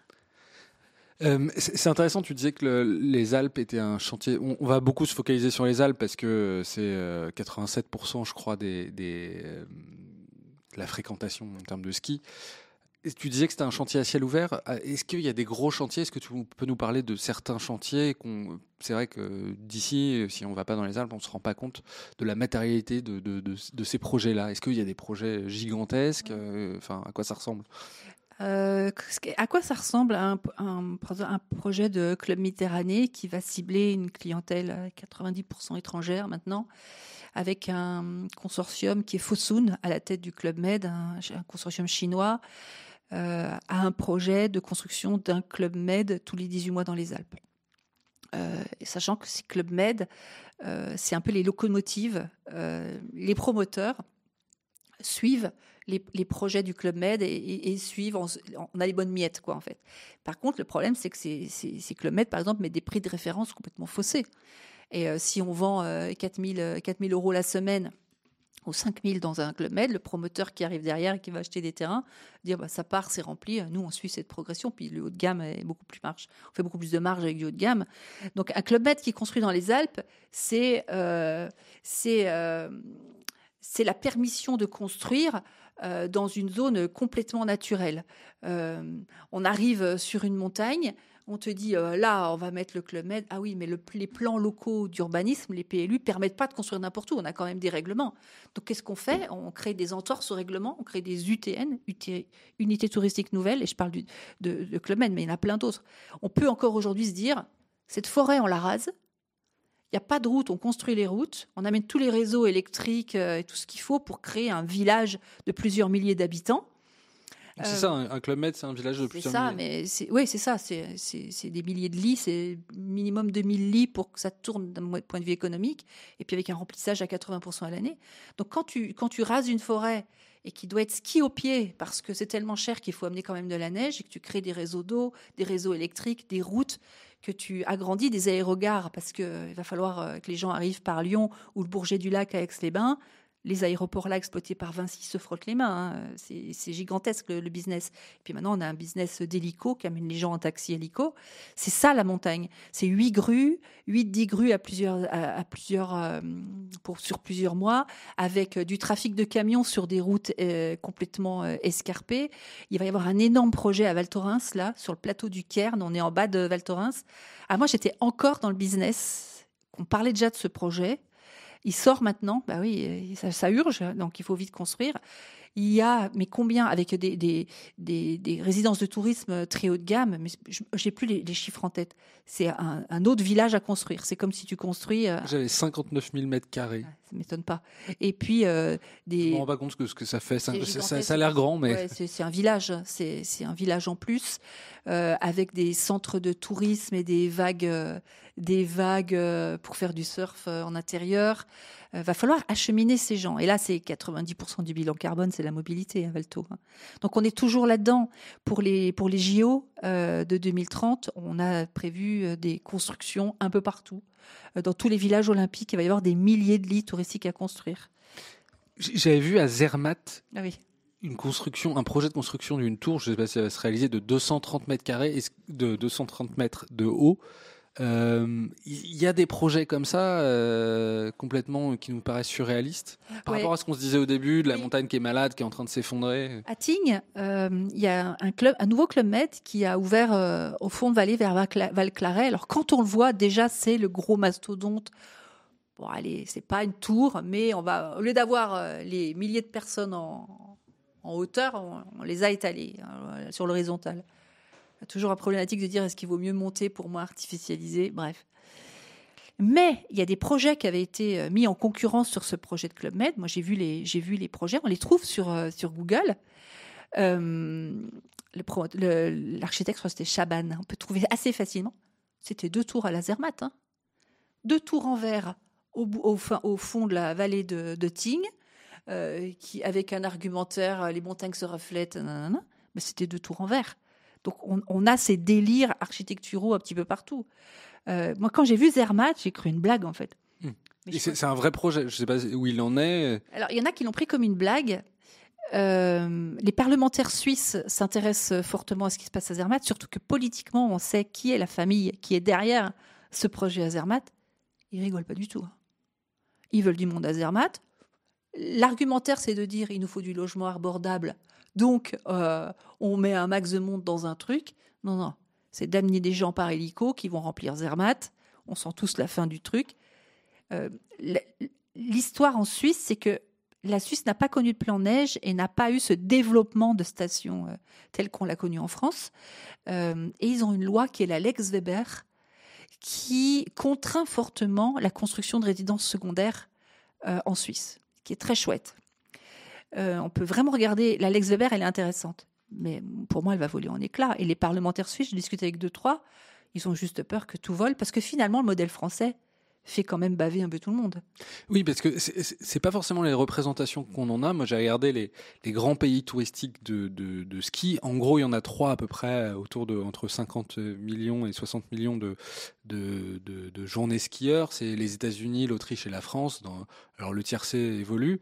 C: C'est intéressant, tu disais que les Alpes étaient un chantier. On va beaucoup se focaliser sur les Alpes parce que c'est 87%, je crois, de la fréquentation en termes de ski. Tu disais que c'était un chantier à ciel ouvert. Est-ce qu'il y a des gros chantiers? Est-ce que tu peux nous parler de certains chantiers c'est vrai que d'ici, si on ne va pas dans les Alpes, on ne se rend pas compte de la matérialité de ces projets-là. Est-ce qu'il y a des projets gigantesques? À quoi ça ressemble?
A: À quoi ça ressemble un projet de Club Méditerranée qui va cibler une clientèle à 90% étrangère maintenant, avec un consortium qui est Fosun à la tête du Club Med, un consortium chinois, à un projet de construction d'un Club Med tous les 18 mois dans les Alpes. Sachant que ces Club Med, c'est un peu les locomotives, les promoteurs suivent les projets du Club Med et suivent, on a les bonnes miettes, quoi, en fait. Par contre, le problème, c'est que ces Club Med, par exemple, mettent des prix de référence complètement faussés. Et si on vend 4 000 € la semaine ou 5 000 dans un Club Med, le promoteur qui arrive derrière et qui va acheter des terrains, dire ça part, c'est rempli, nous on suit cette progression, puis le haut de gamme est beaucoup plus marge. On fait beaucoup plus de marge avec du haut de gamme. Donc un Club Med qui est construit dans les Alpes, c'est la permission de construire dans une zone complètement naturelle. On arrive sur une montagne, on te dit là, on va mettre le Club Med. Ah oui, mais les plans locaux d'urbanisme, les PLU, permettent pas de construire n'importe où. On a quand même des règlements. Donc qu'est-ce qu'on fait? On crée des entorses aux règlements, on crée des UTN, unités touristiques nouvelles, et je parle de Club Med, mais il y en a plein d'autres. On peut encore aujourd'hui se dire, cette forêt, on la rase. Il n'y a pas de route, on construit les routes, on amène tous les réseaux électriques et tout ce qu'il faut pour créer un village de plusieurs milliers d'habitants.
C: C'est ça, un Club Med, c'est un village de plusieurs milliers.
A: Oui, c'est ça, c'est des milliers de lits, c'est minimum 2000 lits pour que ça tourne d'un point de vue économique, et puis avec un remplissage à 80% à l'année. Donc quand tu rases une forêt et qui doit être ski au pied, parce que c'est tellement cher qu'il faut amener quand même de la neige, et que tu crées des réseaux d'eau, des réseaux électriques, des routes, que tu agrandis des aérogares, parce qu'il va falloir que les gens arrivent par Lyon ou le Bourget-du-Lac à Aix-les-Bains. Les aéroports là exploités par Vinci se frottent les mains. Hein. C'est gigantesque le business. Et puis maintenant, on a un business d'hélico qui amène les gens en taxi hélico. C'est ça la montagne. C'est 8-10 grues sur plusieurs mois, avec du trafic de camions sur des routes complètement escarpées. Il va y avoir un énorme projet à Val Thorens, là, sur le plateau du Cairn. On est en bas de Val Thorens. Ah, moi, j'étais encore dans le business. On parlait déjà de ce projet. Il sort maintenant, bah oui, ça urge, donc il faut vite construire. Il y a, mais combien, avec des résidences de tourisme très haut de gamme, mais j'ai plus les chiffres en tête. C'est un autre village à construire. C'est comme si tu construis.
C: J'avais 59 000 mètres carrés.
A: Ça m'étonne pas. Et puis
C: Je me rends pas compte ce que ça fait. Ça a l'air grand, mais
A: ouais, c'est un village. C'est un village en plus, avec des centres de tourisme et des vagues pour faire du surf en intérieur. Va falloir acheminer ces gens. Et là, c'est 90% du bilan carbone, c'est la mobilité à Valto. Donc, on est toujours là-dedans. Pour les JO de 2030, on a prévu des constructions un peu partout. Dans tous les villages olympiques, il va y avoir des milliers de lits touristiques à construire.
C: J'avais vu à Zermatt un projet de construction d'une tour, je ne sais pas si ça va se réaliser, de 230 mètres carrés, de 230 mètres de haut. Il y a des projets comme ça complètement qui nous paraissent surréalistes par rapport à ce qu'on se disait au début de la montagne qui est malade, qui est en train de s'effondrer.
A: À Tignes, il y a un nouveau Club Med qui a ouvert au fond de vallée vers Val-Claret. Alors quand on le voit, déjà c'est le gros mastodonte. Bon, allez, c'est pas une tour, mais on va, au lieu d'avoir les milliers de personnes en hauteur, on les a étalées sur l'horizontale. Toujours la problématique de dire est-ce qu'il vaut mieux monter pour moins artificialiser, bref. Mais il y a des projets qui avaient été mis en concurrence sur ce projet de Club Med. Moi, j'ai vu les projets, on les trouve sur Google. L'architecte, je crois que c'était Chaban, on peut trouver assez facilement. C'était 2 tours à la Zermatt. 2 tours en verre au fond de la vallée de Tignes, avec un argumentaire, les montagnes se reflètent, nanana. Mais c'était 2 tours en verre. Donc, on a ces délires architecturaux un petit peu partout. Moi, quand j'ai vu Zermatt, j'ai cru une blague, en fait.
C: C'est un vrai projet. Je ne sais pas où il en est.
A: Alors, il y en a qui l'ont pris comme une blague. Les parlementaires suisses s'intéressent fortement à ce qui se passe à Zermatt, surtout que politiquement, on sait qui est la famille qui est derrière ce projet à Zermatt. Ils rigolent pas du tout. Ils veulent du monde à Zermatt. L'argumentaire, c'est de dire il nous faut du logement abordable. Donc, on met un max de monde dans un truc. Non, non. C'est d'amener des gens par hélico qui vont remplir Zermatt. On sent tous la fin du truc. L'histoire en Suisse, c'est que la Suisse n'a pas connu de plan neige et n'a pas eu ce développement de stations tel qu'on l'a connu en France. Et ils ont une loi qui est la Lex Weber, qui contraint fortement la construction de résidences secondaires en Suisse, qui est très chouette. On peut vraiment regarder, la Lex Weber, elle est intéressante, mais pour moi, elle va voler en éclats. Et les parlementaires suisses, je discute avec 2-3, ils ont juste peur que tout vole, parce que finalement, le modèle français fait quand même baver un peu tout le monde.
C: Oui, parce que c'est pas forcément les représentations qu'on en a. Moi, j'ai regardé les grands pays touristiques de ski. En gros, il y en a 3 à peu près, autour de entre 50 millions et 60 millions de journées skieurs. C'est les États-Unis, l'Autriche et la France. Alors, le tiercé évolue.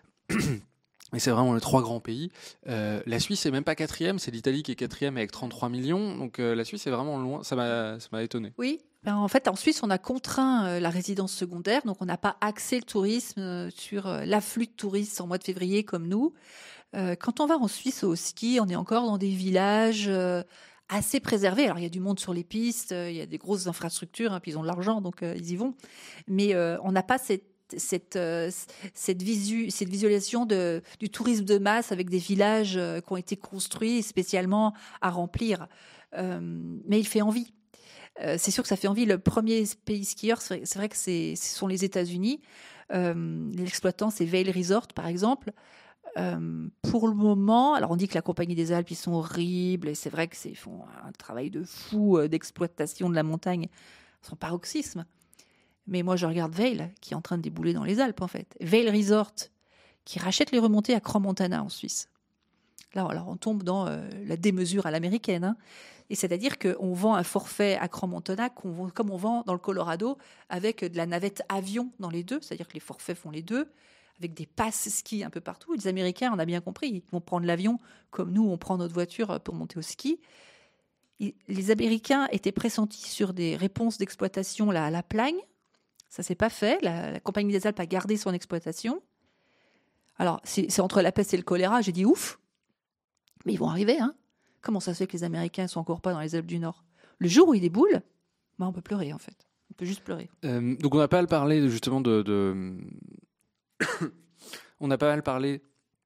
C: Et c'est vraiment les 3 grands pays. La Suisse est même pas 4e, c'est l'Italie qui est 4e avec 33 millions. Donc la Suisse est vraiment loin. Ça m'a étonné.
A: Oui. En fait, en Suisse, on a contraint la résidence secondaire, donc on n'a pas axé le tourisme sur l'afflux de touristes en mois de février comme nous. Quand on va en Suisse au ski, on est encore dans des villages assez préservés. Alors, il y a du monde sur les pistes, il y a des grosses infrastructures, hein, puis ils ont de l'argent, donc ils y vont. Mais on n'a pas cette visualisation du tourisme de masse avec des villages qui ont été construits spécialement à remplir. Mais il fait envie. C'est sûr que ça fait envie. Le premier pays skieur, c'est vrai que ce sont les États-Unis. L'exploitant, c'est Vail Resort, par exemple. Pour le moment, alors on dit que la Compagnie des Alpes, ils sont horribles, et c'est vrai qu'ils font un travail de fou d'exploitation de la montagne, son paroxysme. Mais moi, je regarde Vail, qui est en train de débouler dans les Alpes, en fait. Vail Resort, qui rachète les remontées à Crans-Montana, en Suisse. Là, alors, on tombe dans la démesure à l'américaine, hein. Et c'est-à-dire qu'on vend un forfait à Crans-Montana comme on vend dans le Colorado, avec de la navette avion dans les deux. C'est-à-dire que les forfaits font les deux, avec des passes ski un peu partout. Les Américains, on a bien compris, ils vont prendre l'avion comme nous, on prend notre voiture pour monter au ski. Les Américains étaient pressentis sur des réponses d'exploitation à la Plagne. Ça ne s'est pas fait. La Compagnie des Alpes a gardé son exploitation. Alors, c'est entre la peste et le choléra. J'ai dit ouf, mais ils vont arriver, hein. Comment ça se fait que les Américains ne sont encore pas dans les Alpes du Nord? Le jour où ils déboulent, on peut pleurer, en fait. On peut juste pleurer.
C: Donc, on n'a pas à le parler, justement, on n'a pas à le parler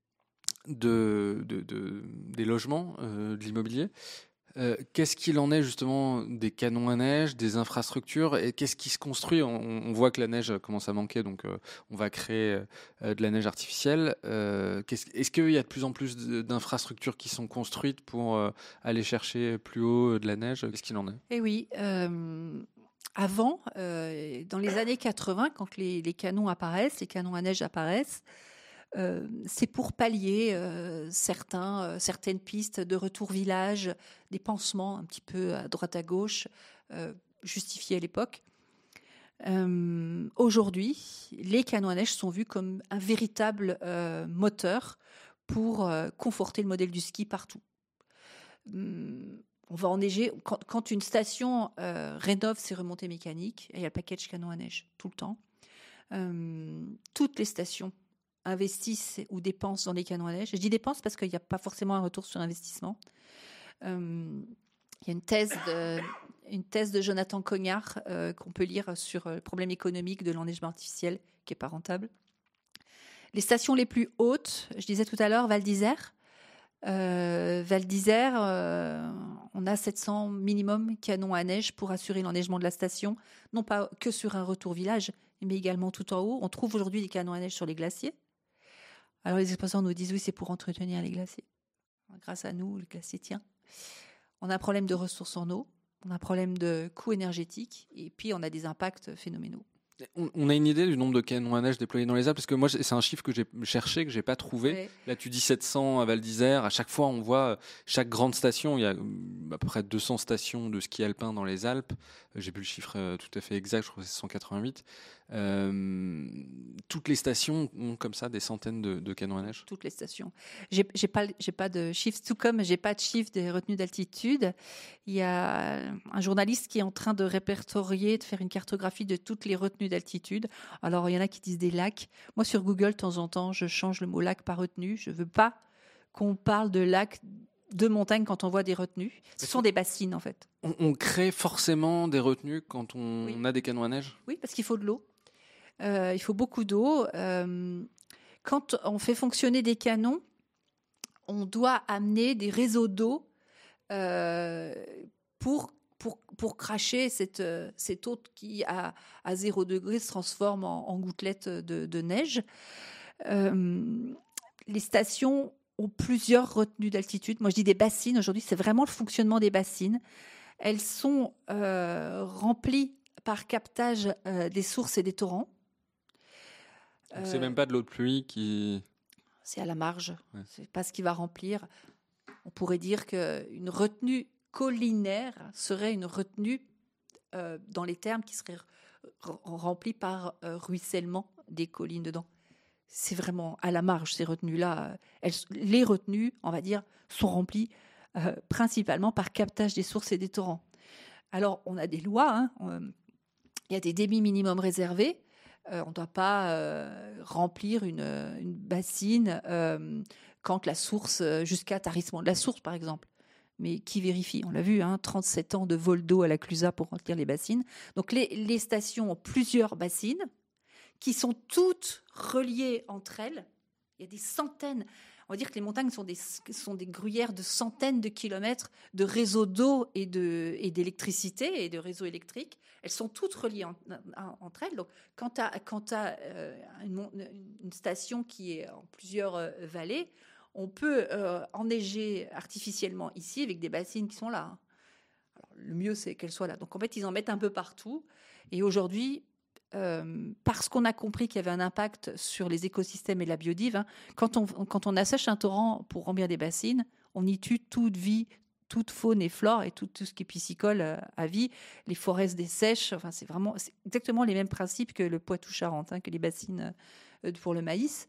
C: des logements, de l'immobilier. Qu'est-ce qu'il en est justement des canons à neige, des infrastructures, et qu'est-ce qui se construit? On voit que la neige commence à manquer, donc on va créer de la neige artificielle. Est-ce qu'il y a de plus en plus d'infrastructures qui sont construites pour aller chercher plus haut de la neige? Qu'est-ce qu'il en est?
A: Eh oui, avant, dans les années 80, quand les canons apparaissent, les canons à neige apparaissent, c'est pour pallier certaines pistes de retour village, des pansements un petit peu à droite à gauche, justifiés à l'époque. Aujourd'hui, les canons à neige sont vus comme un véritable moteur pour conforter le modèle du ski partout. On va enneiger, quand une station rénove ses remontées mécaniques, il y a le package canon à neige tout le temps. Toutes les stations investissent ou dépensent dans les canons à neige. Je dis dépensent parce qu'il n'y a pas forcément un retour sur investissement. Il y a une thèse de Jonathan Cognard qu'on peut lire sur le problème économique de l'enneigement artificiel qui n'est pas rentable. Les stations les plus hautes, je disais tout à l'heure, Val d'Isère. Val d'Isère, on a 700 minimum canons à neige pour assurer l'enneigement de la station, non pas que sur un retour village, mais également tout en haut. On trouve aujourd'hui des canons à neige sur les glaciers. Alors les exploitants nous disent oui, c'est pour entretenir les glaciers. Grâce à nous, le glacier tient. On a un problème de ressources en eau, on a un problème de coût énergétique, et puis on a des impacts phénoménaux.
C: On a une idée du nombre de canons à neige déployés dans les Alpes? Parce que moi, c'est un chiffre que j'ai cherché, que j'ai pas trouvé.
A: Ouais.
C: Là, tu dis 700 à Val d'Isère. À chaque fois, on voit chaque grande station. Il y a à peu près 200 stations de ski alpin dans les Alpes. J'ai plus le chiffre tout à fait exact. Je crois que c'est 188. Toutes les stations ont comme ça des centaines de canons à neige.
A: Toutes les stations. J'ai pas de chiffres, tout comme j'ai pas de chiffres des retenues d'altitude. Il y a un journaliste qui est en train de répertorier, de faire une cartographie de toutes les retenues d'altitude. Alors il y en a qui disent des lacs. Moi sur Google, de temps en temps, je change le mot lac par retenue. Je veux pas qu'on parle de lacs de montagne quand on voit des retenues. Ce sont des bassines, en fait.
C: On crée forcément des retenues quand on a des canons à neige ?
A: Oui, parce qu'il faut de l'eau. Il faut beaucoup d'eau. Quand on fait fonctionner des canons, on doit amener des réseaux d'eau pour cracher cette eau qui, à 0 degré, se transforme en gouttelettes de neige. Les stations ont plusieurs retenues d'altitude. Moi, je dis des bassines. Aujourd'hui, c'est vraiment le fonctionnement des bassines. Elles sont remplies par captage des sources et des torrents.
C: Donc, c'est même pas de l'eau de pluie qui...
A: C'est à la marge. Ouais. C'est pas ce qui va remplir. On pourrait dire qu'une retenue collinaire serait une retenue dans les termes qui serait remplie par ruissellement des collines dedans. C'est vraiment à la marge, ces retenues-là. Les retenues, on va dire, sont remplies principalement par captage des sources et des torrents. Alors, on a des lois. Il y a des débits minimums réservés. On ne doit pas remplir une bassine quand la source, jusqu'à tarissement de la source, par exemple. Mais qui vérifie ? On l'a vu, 37 ans de vol d'eau à la Clusaz pour remplir les bassines. Donc, les stations ont plusieurs bassines qui sont toutes reliées entre elles. Il y a des centaines. On va dire que les montagnes sont des gruyères de centaines de kilomètres de réseaux d'eau et d'électricité et de réseaux électriques. Elles sont toutes reliées entre elles. Donc, quand tu as une station qui est en plusieurs vallées, on peut enneiger artificiellement ici avec des bassines qui sont là. Alors, le mieux, c'est qu'elles soient là. Donc, en fait, ils en mettent un peu partout. Et aujourd'hui, parce qu'on a compris qu'il y avait un impact sur les écosystèmes et la biodive, quand on assèche un torrent pour remplir des bassines, on y tue toute vie, toute faune et flore et tout ce qui est piscicole à vie. Les forêts se dessèchent. Enfin, c'est exactement les mêmes principes que le Poitou-Charentes, que les bassines pour le maïs.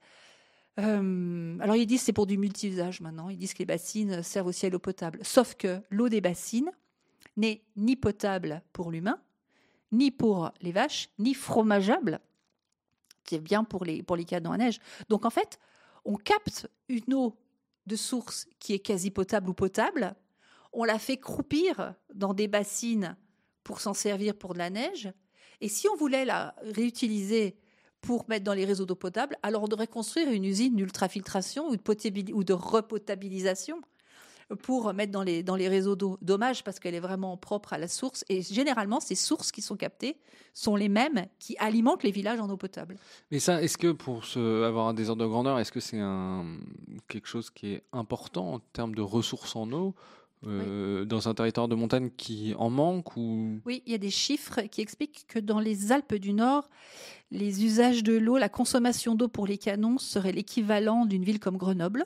A: Alors, ils disent que c'est pour du multi-usage maintenant. Ils disent que les bassines servent aussi à l'eau potable. Sauf que l'eau des bassines n'est ni potable pour l'humain, ni pour les vaches, ni fromageable. C'est bien pour les canons à neige. Donc, en fait, on capte une eau de source qui est quasi potable ou potable. On la fait croupir dans des bassines pour s'en servir pour de la neige. Et si on voulait la réutiliser pour mettre dans les réseaux d'eau potable, alors on devrait construire une usine d'ultrafiltration ou de repotabilisation pour mettre dans les réseaux d'eau. Dommage, parce qu'elle est vraiment propre à la source. Et généralement, ces sources qui sont captées sont les mêmes qui alimentent les villages en eau potable.
C: Mais ça, est-ce que pour avoir un désordre de grandeur, est-ce que c'est quelque chose qui est important en termes de ressources en eau dans un territoire de montagne qui en manque ou... Oui,
A: il y a des chiffres qui expliquent que dans les Alpes du Nord, les usages de l'eau, la consommation d'eau pour les canons serait l'équivalent d'une ville comme Grenoble.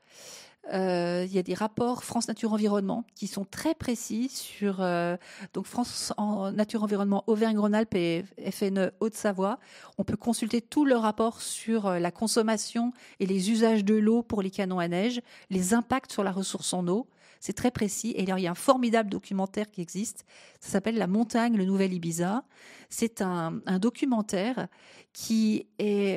A: Il y a des rapports France Nature Environnement qui sont très précis sur donc France Nature Environnement Auvergne-Rhône-Alpes et FNE Haute-Savoie. On peut consulter tous leurs rapports sur la consommation et les usages de l'eau pour les canons à neige, les impacts sur la ressource en eau. C'est très précis. Et alors, il y a un formidable documentaire qui existe. Ça s'appelle La montagne, le nouvel Ibiza. C'est un documentaire qui est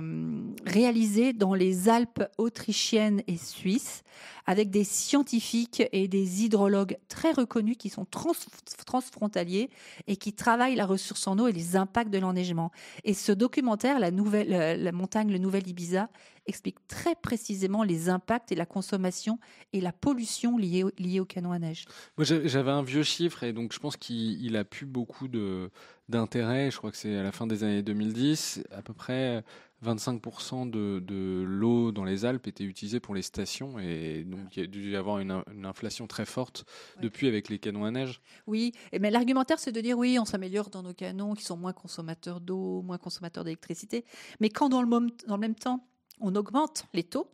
A: réalisé dans les Alpes autrichiennes et suisses avec des scientifiques et des hydrologues très reconnus qui sont transfrontaliers et qui travaillent la ressource en eau et les impacts de l'enneigement. Et ce documentaire, La montagne, le nouvel Ibiza, explique très précisément les impacts et la consommation et la pollution liée au canon à neige.
C: Moi, j'avais un vieux chiffre et donc je pense qu'il a plus beaucoup d'intérêt. Je crois que c'est à la fin des années 2010, à peu près 25% de l'eau dans les Alpes était utilisée pour les stations et donc il y a dû y avoir une inflation très forte depuis avec les canons à neige.
A: Oui, mais l'argumentaire c'est de dire oui, on s'améliore dans nos canons qui sont moins consommateurs d'eau, moins consommateurs d'électricité, mais quand dans le même temps on augmente les taux,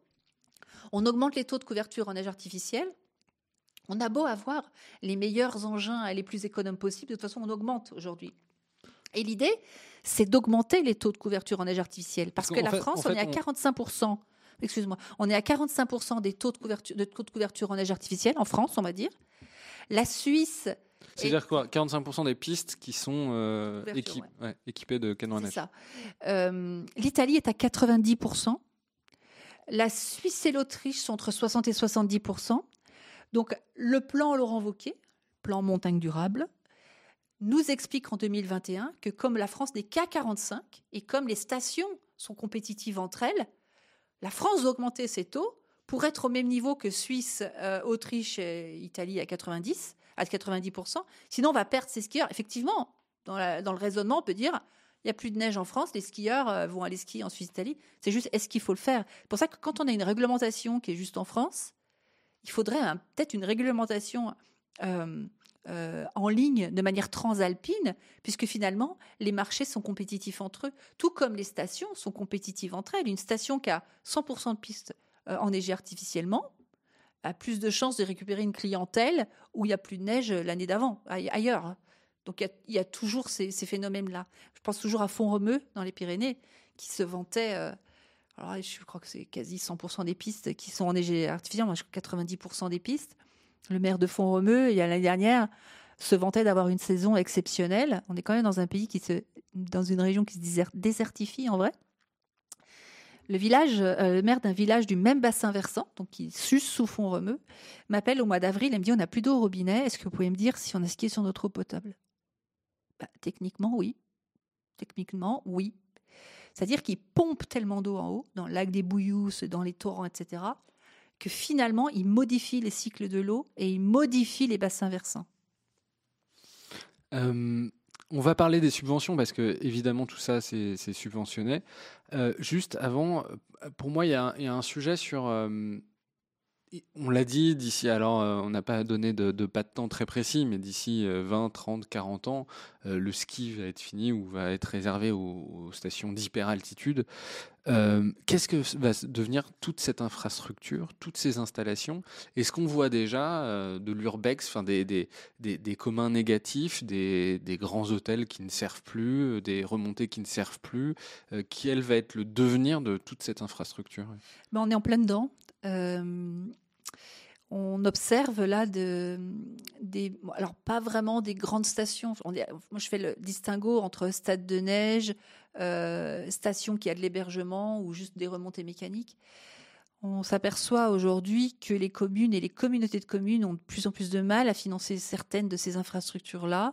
A: de couverture en neige artificielle. On a beau avoir les meilleurs engins et les plus économes possibles, de toute façon, on augmente aujourd'hui. Et l'idée, c'est d'augmenter les taux de couverture en neige artificielle. Parce que la France, on est à 45%. Excuse-moi, on est à 45% des taux de couverture en neige artificielle, en France, on va dire. La Suisse...
C: C'est-à-dire quoi ? 45% des pistes qui sont équipées de canons à neige.
A: C'est ça. L'Italie est à 90%. La Suisse et l'Autriche sont entre 60 et 70%. Donc, le plan Laurent Wauquiez, plan montagne durable, nous explique en 2021 que comme la France n'est qu'à 45 et comme les stations sont compétitives entre elles, la France doit augmenter ses taux pour être au même niveau que Suisse, Autriche et Italie à 90%. Sinon, on va perdre ses skieurs. Effectivement, dans le raisonnement, on peut dire il n'y a plus de neige en France, les skieurs vont aller skier en Suisse, Italie. C'est juste, est-ce qu'il faut le faire? C'est pour ça que quand on a une réglementation qui est juste en France, il faudrait peut-être une réglementation en ligne de manière transalpine, puisque finalement, les marchés sont compétitifs entre eux, tout comme les stations sont compétitives entre elles. Une station qui a 100% de pistes enneigées artificiellement a plus de chances de récupérer une clientèle où il n'y a plus de neige l'année d'avant, ailleurs. Donc il y a toujours ces phénomènes-là. Je pense toujours à Font-Romeu, dans les Pyrénées, qui se vantait... alors je crois que c'est quasi 100% des pistes qui sont enneigées artificiellement. Moi, je crois 90% des pistes. Le maire de Font-Romeu, l'année dernière, se vantait d'avoir une saison exceptionnelle. On est quand même dans un pays dans une région qui se désertifie en vrai. Le maire d'un village du même bassin versant, donc qui suce sous Font-Romeu, m'appelle au mois d'avril et me dit on n'a plus d'eau au robinet. Est-ce que vous pouvez me dire si on a skié sur notre eau potable? Techniquement, oui. C'est-à-dire qu'il pompe tellement d'eau en haut, dans le lac des Bouillousses, dans les torrents, etc., que finalement, il modifie les cycles de l'eau et il modifie les bassins versants.
C: On va parler des subventions parce que, évidemment, tout ça, c'est subventionné. Juste avant, pour moi, il y a un sujet sur... on l'a dit, d'ici, alors on n'a pas donné de pas de temps très précis, mais d'ici 20, 30, 40 ans, le ski va être fini ou va être réservé aux stations d'hyper-altitude. Qu'est-ce que va devenir toute cette infrastructure, toutes ces installations? Est-ce qu'on voit déjà de l'urbex, des communs négatifs, des grands hôtels qui ne servent plus, des remontées qui ne servent plus? Quel va être le devenir de toute cette infrastructure?
A: On est en plein dedans. On observe là alors pas vraiment des grandes stations. Moi, je fais le distinguo entre stade de neige, station qui a de l'hébergement ou juste des remontées mécaniques. On s'aperçoit aujourd'hui que les communes et les communautés de communes ont de plus en plus de mal à financer certaines de ces infrastructures-là.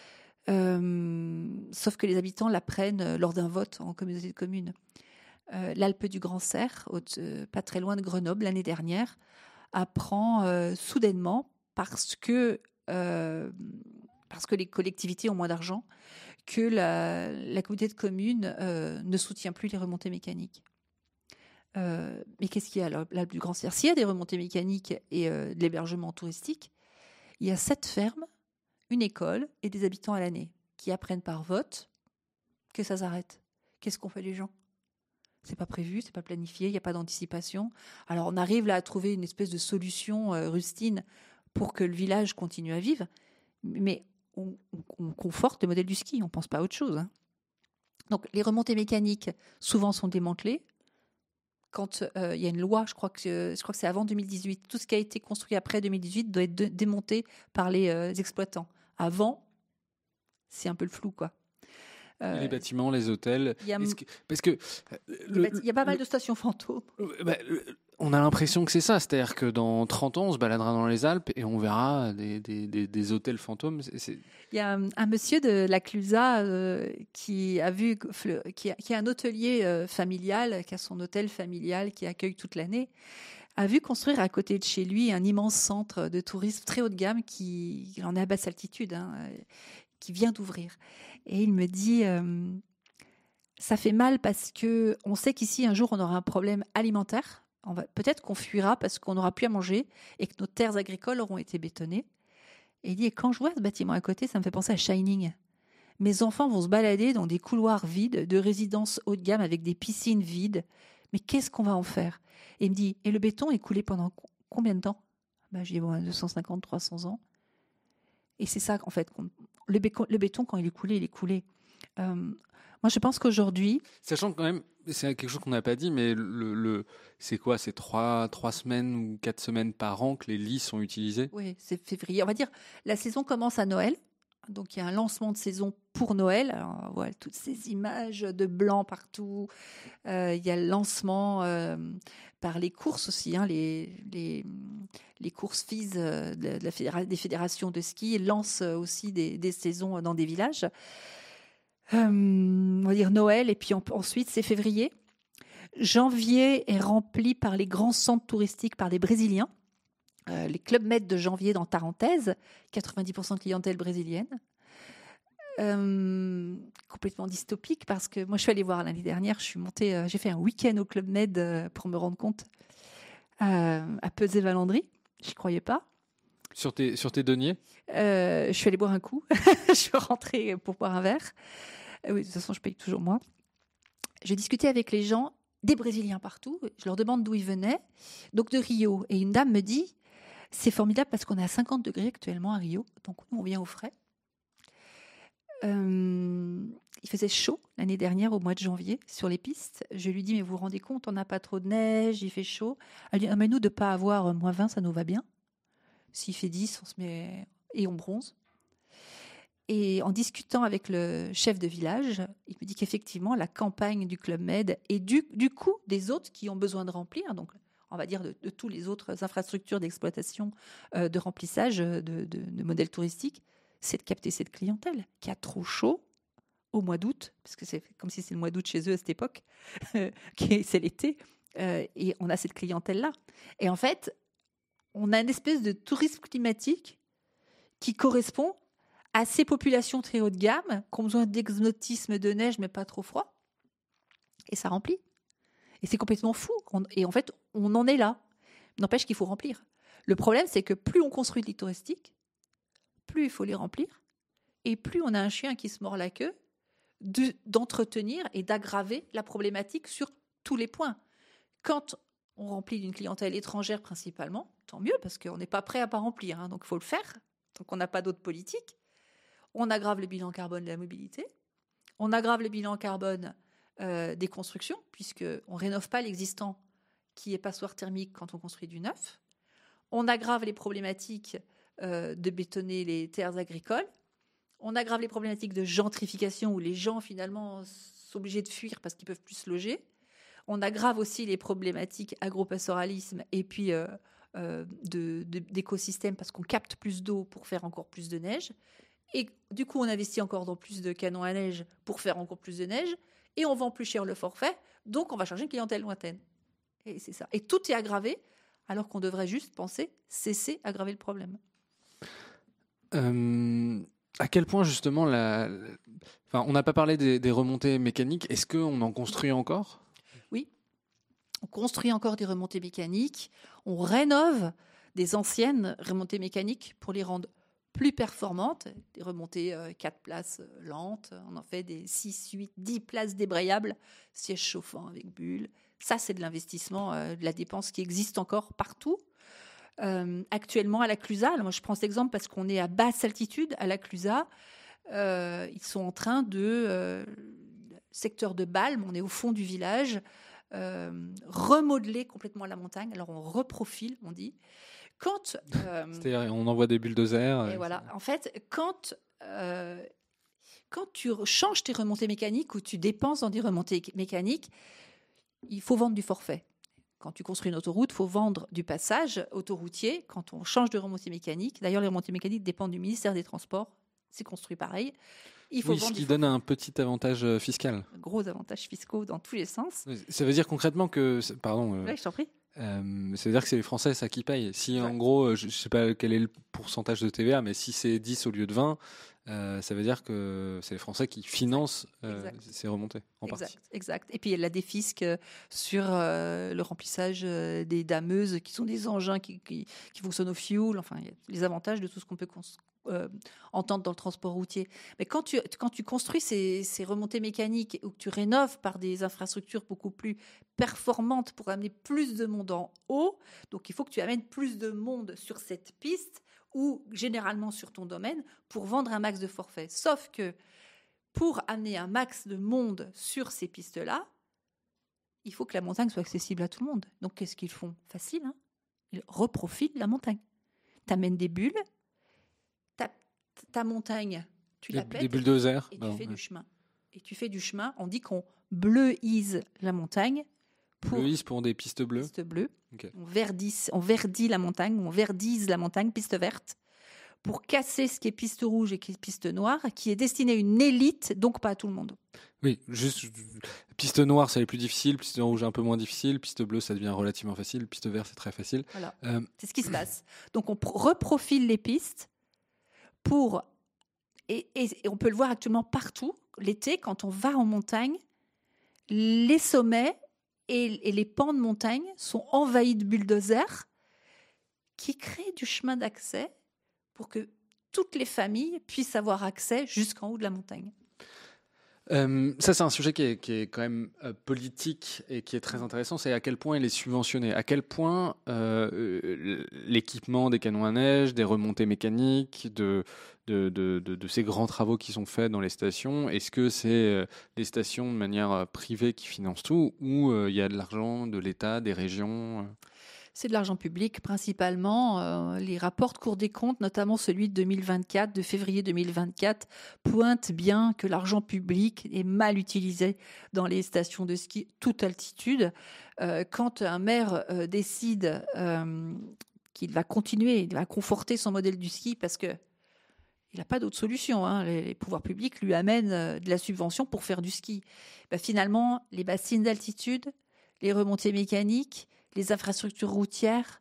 A: Sauf que les habitants la prennent lors d'un vote en communauté de communes. L'Alpe du Grand Cerf, pas très loin de Grenoble, l'année dernière, apprend soudainement, parce que les collectivités ont moins d'argent, que la communauté de communes ne soutient plus les remontées mécaniques. Mais qu'est-ce qu'il y a à l'Alpe du Grand Cerf? S'il y a des remontées mécaniques et de l'hébergement touristique, il y a 7 fermes, une école et des habitants à l'année qui apprennent par vote que ça s'arrête. Qu'est-ce qu'ont fait les gens? C'est pas prévu, c'est pas planifié, il n'y a pas d'anticipation. Alors on arrive là à trouver une espèce de solution rustine pour que le village continue à vivre, mais on conforte le modèle du ski, on ne pense pas à autre chose. Donc les remontées mécaniques souvent sont démantelées. Quand il y a une loi, je crois que c'est avant 2018, tout ce qui a été construit après 2018 doit être démonté par les exploitants. Avant, c'est un peu le flou, quoi.
C: Les bâtiments, les hôtels.
A: Il y a pas mal de stations fantômes.
C: On a l'impression que c'est ça. C'est-à-dire que dans 30 ans, on se baladera dans les Alpes et on verra des hôtels fantômes.
A: Il y a un monsieur de la Clusaz qui a un hôtelier familial, qui a son hôtel familial qui accueille toute l'année, a vu construire à côté de chez lui un immense centre de tourisme très haut de gamme qui en est à basse altitude, qui vient d'ouvrir. Et il me dit, ça fait mal parce que on sait qu'ici, un jour, on aura un problème alimentaire. Peut-être qu'on fuira parce qu'on n'aura plus à manger et que nos terres agricoles auront été bétonnées. Et il dit, quand je vois ce bâtiment à côté, ça me fait penser à Shining. Mes enfants vont se balader dans des couloirs vides de résidences haut de gamme avec des piscines vides. Mais qu'est-ce qu'on va en faire? Et il me dit, et le béton est coulé pendant combien de temps? Je dis, 250, 300 ans. Et c'est ça, en fait, le béton, quand il est coulé, il est coulé. Moi, je pense qu'aujourd'hui...
C: Sachant que quand même, c'est quelque chose qu'on n'a pas dit, mais c'est quoi? C'est 3 semaines ou 4 semaines par an que les lits sont utilisés?
A: Oui, c'est février. On va dire, la saison commence à Noël. Donc, il y a un lancement de saison pour Noël. Alors, on voit toutes ces images de blanc partout. Il y a le lancement par les courses aussi, hein, les courses FIS des fédérations de ski lancent aussi des saisons dans des villages. On va dire Noël, et puis ensuite, c'est février. Janvier est rempli par les grands centres touristiques, par les Brésiliens. Les Club Med de janvier dans Tarentaise, 90% de clientèle brésilienne. Complètement dystopique, parce que moi je suis allée voir l'année dernière, j'ai fait un week-end au Club Med pour me rendre compte à Pesé-Valandry. Je n'y croyais pas.
C: Sur tes deniers?
A: Je suis allée boire un coup. Je suis rentrée pour boire un verre. Oui, de toute façon, je paye toujours moi. J'ai discuté avec les gens, des Brésiliens partout. Je leur demande d'où ils venaient. Donc de Rio. Et une dame me dit, c'est formidable parce qu'on est à 50 degrés actuellement à Rio. Donc nous, on vient au frais. Il faisait chaud l'année dernière au mois de janvier sur les pistes. Je lui dis, mais vous vous rendez compte, on n'a pas trop de neige, il fait chaud. Elle dit, mais nous, de ne pas avoir moins 20, ça nous va bien. S'il fait 10, on se met et on bronze. Et en discutant avec le chef de village, il me dit qu'effectivement, la campagne du Club Med et du coup des autres qui ont besoin de remplir, donc on va dire de toutes les autres infrastructures d'exploitation, de remplissage de modèles touristiques, c'est de capter cette clientèle qui a trop chaud au mois d'août, parce que c'est comme si c'est le mois d'août chez eux à cette époque, c'est l'été, et on a cette clientèle-là. Et en fait, on a une espèce de tourisme climatique qui correspond à ces populations très haut de gamme qui ont besoin d'exotisme, de neige, mais pas trop froid. Et ça remplit. Et c'est complètement fou. Et en fait, on en est là. N'empêche qu'il faut remplir. Le problème, c'est que plus on construit de lits touristiques, plus il faut les remplir, et plus on a un chien qui se mord la queue d'entretenir et d'aggraver la problématique sur tous les points. Quand on remplit d'une clientèle étrangère principalement, tant mieux, parce qu'on n'est pas prêt à pas remplir, hein, donc il faut le faire. Donc on n'a pas d'autre politique. On aggrave le bilan carbone de la mobilité. On aggrave le bilan carbone des constructions, puisqu'on ne rénove pas l'existant qui est passoire thermique quand on construit du neuf. On aggrave les problématiques de bétonner les terres agricoles. On aggrave les problématiques de gentrification où les gens finalement sont obligés de fuir parce qu'ils ne peuvent plus se loger. On aggrave aussi les problématiques agropastoralisme et puis d'écosystème parce qu'on capte plus d'eau pour faire encore plus de neige. Et du coup, on investit encore dans plus de canons à neige pour faire encore plus de neige. Et on vend plus cher le forfait. Donc, on va charger une clientèle lointaine. Et c'est ça. Et tout est aggravé alors qu'on devrait juste penser cesser aggraver le problème.
C: À quel point, justement, enfin, on n'a pas parlé des remontées mécaniques. Est-ce qu'on en construit encore ?
A: Oui. On construit encore des remontées mécaniques. On rénove des anciennes remontées mécaniques pour les rendre plus performantes. Des remontées 4 places lentes. On en fait des 6, 8, 10 places débrayables, sièges chauffants avec bulles. Ça, c'est de l'investissement, de la dépense qui existe encore partout. Actuellement, à la Clusaz, moi je prends cet exemple parce qu'on est à basse altitude, à la Clusaz, ils sont en train secteur de Balme, on est au fond du village, remodeler complètement la montagne. Alors on reprofile, on dit.
C: C'est-à-dire on envoie des bulldozers.
A: Et voilà. En fait, quand tu changes tes remontées mécaniques ou tu dépenses dans des remontées mécaniques, il faut vendre du forfait. Quand tu construis une autoroute, il faut vendre du passage autoroutier. Quand on change de remontée mécanique, d'ailleurs, les remontées mécaniques dépendent du ministère des Transports. C'est construit pareil. Il faut
C: ce qui donne un petit avantage fiscal.
A: Gros avantages fiscaux dans tous les sens.
C: Ça veut dire concrètement que... Pardon.
A: Oui, je t'en prie.
C: Ça veut dire que c'est les Français, ça, qui payent. Si, en gros, je ne sais pas quel est le pourcentage de TVA, mais si c'est 10 au lieu de 20, ça veut dire que c'est les Français qui financent ces remontées, en partie.
A: Exact. Et puis, il y a la défisque sur le remplissage des dameuses, qui sont des engins qui fonctionnent au fioul. Enfin, il y a les avantages de tout ce qu'on peut entendre dans le transport routier. Mais quand tu construis ces remontées mécaniques ou que tu rénoves par des infrastructures beaucoup plus performantes pour amener plus de monde en haut, donc il faut que tu amènes plus de monde sur cette piste ou généralement sur ton domaine pour vendre un max de forfaits. Sauf que pour amener un max de monde sur ces pistes-là, il faut que la montagne soit accessible à tout le monde. Donc qu'est-ce qu'ils font ? Facile, hein ? Ils reprofitent la montagne. Tu amènes des bulles, ta montagne tu la pètes
C: Des bulldozers.
A: et tu fais du chemin. Et tu fais du chemin. On dit qu'on bleuise la montagne.
C: Bleuise pour des pistes bleues.
A: Pistes bleues.
C: Okay.
A: On verdit la montagne, on verdise la montagne, piste verte, pour casser ce qui est piste rouge et qui est piste noire, qui est destiné à une élite, donc pas à tout le monde.
C: Oui, juste piste noire, c'est les plus difficiles, piste rouge un peu moins difficile, piste bleue, ça devient relativement facile, piste verte, c'est très facile.
A: Voilà. C'est ce qui se passe. Donc on reprofile les pistes pour... Et on peut le voir actuellement partout, l'été, quand on va en montagne, les sommets et les pans de montagne sont envahis de bulldozers qui créent du chemin d'accès pour que toutes les familles puissent avoir accès jusqu'en haut de la montagne.
C: Ça, c'est un sujet qui est quand même politique et qui est très intéressant. C'est à quel point il est subventionné, à quel point l'équipement des canons à neige, des remontées mécaniques, de ces grands travaux qui sont faits dans les stations, est-ce que c'est les stations de manière privée qui financent tout ou il y a de l'argent de l'État, des régions
A: C'est de l'argent public principalement. Les rapports de Cour des comptes, notamment celui de 2024, de février 2024, pointent bien que l'argent public est mal utilisé dans les stations de ski toute altitude. Quand un maire décide qu'il va continuer, il va conforter son modèle du ski parce que il n'a pas d'autre solution. Hein. Les pouvoirs publics lui amènent de la subvention pour faire du ski. Finalement, les bassines d'altitude, les remontées mécaniques, les infrastructures routières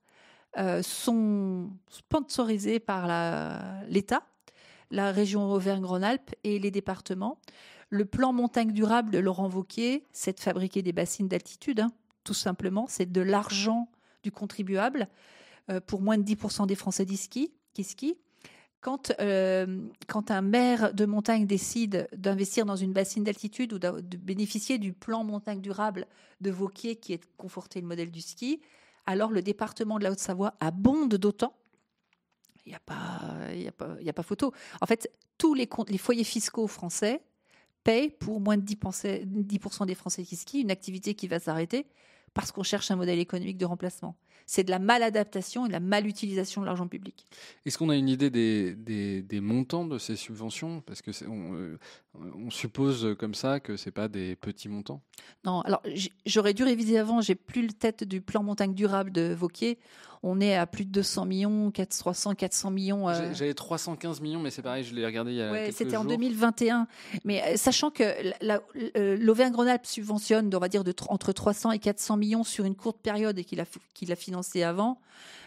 A: sont sponsorisées par l'État, la région Auvergne-Rhône-Alpes et les départements. Le plan montagne durable de Laurent Wauquiez, c'est de fabriquer des bassines d'altitude, hein, tout simplement. C'est de l'argent du contribuable pour moins de 10% des Français qui skient. Quand un maire de montagne décide d'investir dans une bassine d'altitude ou de bénéficier du plan montagne durable de Wauquiez qui est conforté le modèle du ski, alors le département de la Haute-Savoie abonde d'autant. Il n'y a pas photo. En fait, tous les foyers fiscaux français payent pour moins de 10% des Français qui skient, une activité qui va s'arrêter parce qu'on cherche un modèle économique de remplacement. C'est de la maladaptation et de la malutilisation de l'argent public.
C: Est-ce qu'on a une idée des montants de ces subventions ? Parce que on suppose comme ça que ce n'est pas des petits montants.
A: Non, alors j'aurais dû réviser avant, j'ai plus le tête du plan montagne durable de Wauquiez. On est à plus de 200 millions, 400 millions.
C: J'avais 315 millions, mais c'est pareil, je l'ai regardé il y a quelques jours.
A: C'était en 2021. Mais sachant que l'Auvergne-Rhône-Alpes subventionne, on va dire, entre 300 et 400 millions sur une courte période et qu'il a financé avant,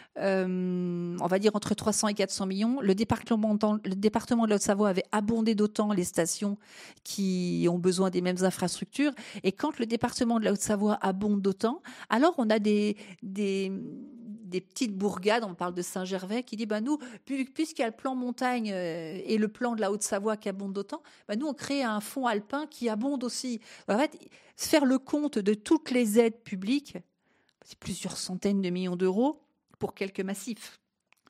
A: on va dire entre 300 et 400 millions. Le département de la Haute-Savoie avait abondé d'autant les stations qui ont besoin des mêmes infrastructures. Et quand le département de la Haute-Savoie abonde d'autant, alors on a des petites bourgades, on parle de Saint-Gervais, qui dit nous, puisqu'il y a le plan montagne et le plan de la Haute-Savoie qui abonde d'autant, nous, on crée un fonds alpin qui abonde aussi. En fait, faire le compte de toutes les aides publiques, c'est plusieurs centaines de millions d'euros pour quelques massifs.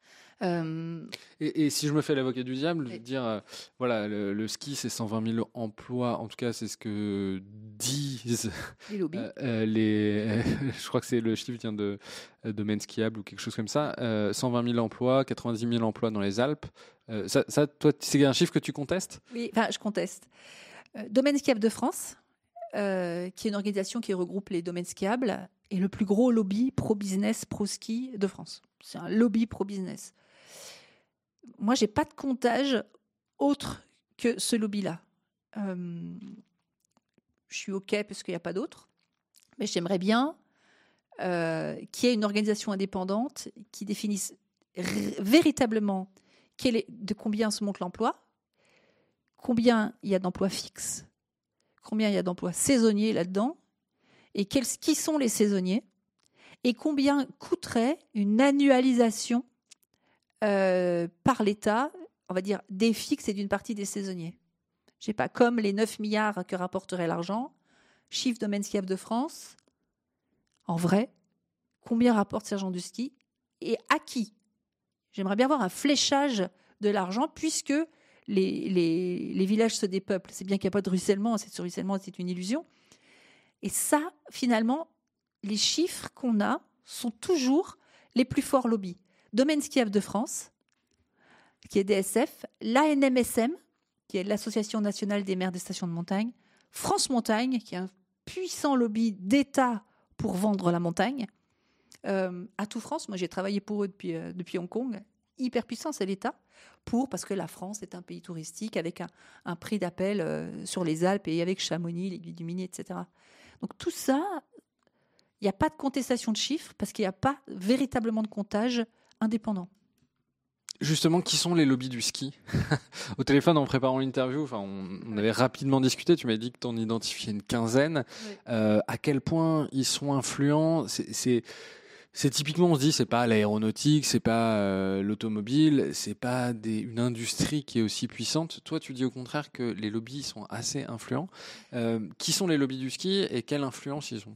C: Et si je me fais l'avocat du diable, je veux dire, voilà, le ski, c'est 120 000 emplois. En tout cas, c'est ce que disent
A: les lobbies.
C: Je crois que c'est le chiffre vient de Domaine skiable ou quelque chose comme ça. 120 000 emplois, 90 000 emplois dans les Alpes. Ça, toi, c'est un chiffre que tu contestes ?
A: Oui, je conteste. Domaine skiable de France, qui est une organisation qui regroupe les domaines skiables, est le plus gros lobby pro-business, pro-ski de France. C'est un lobby pro-business. Moi, je n'ai pas de comptage autre que ce lobby-là. Je suis OK parce qu'il n'y a pas d'autre. Mais j'aimerais bien qu'il y ait une organisation indépendante qui définisse véritablement de combien se monte l'emploi, combien il y a d'emplois fixes, combien il y a d'emplois saisonniers là-dedans, et qui sont les saisonniers, et combien coûterait une annualisation par l'État, on va dire, des fixes et d'une partie des saisonniers. Je ne sais pas, comme les 9 milliards que rapporterait l'argent, chiffre domaine skiable de France, en vrai, combien rapporte Sergent du ski et à qui ? J'aimerais bien avoir un fléchage de l'argent puisque les villages se dépeuplent. C'est bien qu'il n'y a pas de ruissellement, ce ruissellement, c'est une illusion. Et ça, finalement, les chiffres qu'on a sont toujours les plus forts lobbies. Domaine skiable de France, qui est DSF, l'ANMSM, qui est l'Association nationale des maires des stations de montagne, France Montagne, qui est un puissant lobby d'État pour vendre la montagne, Atout France, moi j'ai travaillé pour eux depuis Hong Kong, hyper puissant, c'est l'État, parce que la France est un pays touristique avec un prix d'appel sur les Alpes et avec Chamonix, l'aiguille du Minier, etc. Donc tout ça, il n'y a pas de contestation de chiffres parce qu'il n'y a pas véritablement de comptage indépendant.
C: Justement, qui sont les lobbies du ski? Au téléphone, en préparant l'interview, on avait rapidement discuté. Tu m'as dit que tu en identifiais une quinzaine.
A: Oui.
C: À quel point ils sont influents? C'est typiquement, on se dit, c'est pas l'aéronautique, c'est pas l'automobile, c'est pas une industrie qui est aussi puissante. Toi, tu dis au contraire que les lobbies sont assez influents. Qui sont les lobbies du ski et quelle influence ils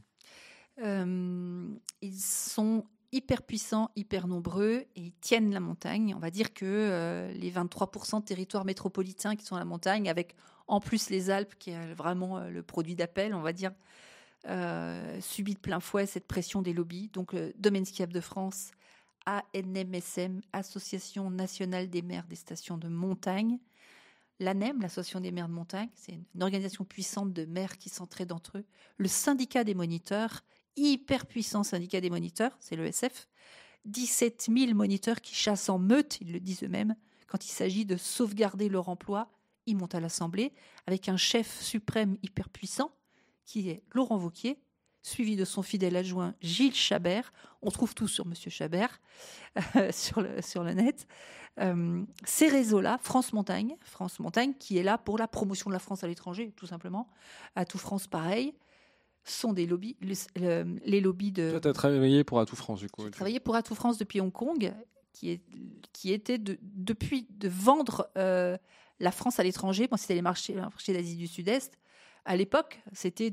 C: ont?
A: Ils sont hyper puissants, hyper nombreux et ils tiennent la montagne. On va dire que les 23% de territoires métropolitains qui sont à la montagne, avec en plus les Alpes, qui est vraiment le produit d'appel, on va dire, subit de plein fouet cette pression des lobbies. Donc, Domaine skiable de France, ANMSM, Association nationale des maires des stations de montagne. L'ANEM, l'Association des maires de montagne, c'est une organisation puissante de maires qui s'entraident entre eux. Le syndicat des moniteurs, hyper puissant syndicat des moniteurs, c'est l'ESF. 17 000 moniteurs qui chassent en meute, ils le disent eux-mêmes. Quand il s'agit de sauvegarder leur emploi, ils montent à l'Assemblée avec un chef suprême hyper puissant qui est Laurent Wauquiez, suivi de son fidèle adjoint Gilles Chabert. On trouve tout sur Monsieur Chabert sur le net. Ces réseaux-là, France Montagne, qui est là pour la promotion de la France à l'étranger, tout simplement. Atout France, pareil, sont des lobbies. Les lobbies de...
C: Toi, tu as travaillé pour Atout France, du coup.
A: J'ai travaillé pour Atout France depuis Hong Kong, qui était depuis de vendre la France à l'étranger. Moi, c'était les marchés d'Asie du Sud-Est. À l'époque, c'était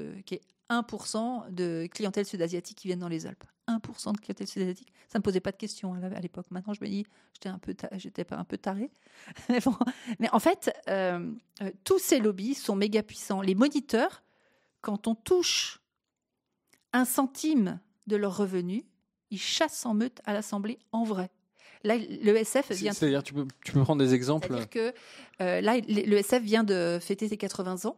A: 1% de clientèle sud-asiatique qui viennent dans les Alpes. 1% de clientèle sud-asiatique. Ça ne me posait pas de questions à l'époque. Maintenant, je me dis, j'étais pas un peu tarée. Mais en fait, tous ces lobbies sont méga puissants. Les moniteurs, quand on touche 1 centime de leurs revenus, ils chassent en meute à l'Assemblée en vrai. Là, l'ESF vient...
C: C'est-à-dire, tu peux prendre des exemples?
A: C'est-à-dire que là, l'ESF vient de fêter ses 80 ans.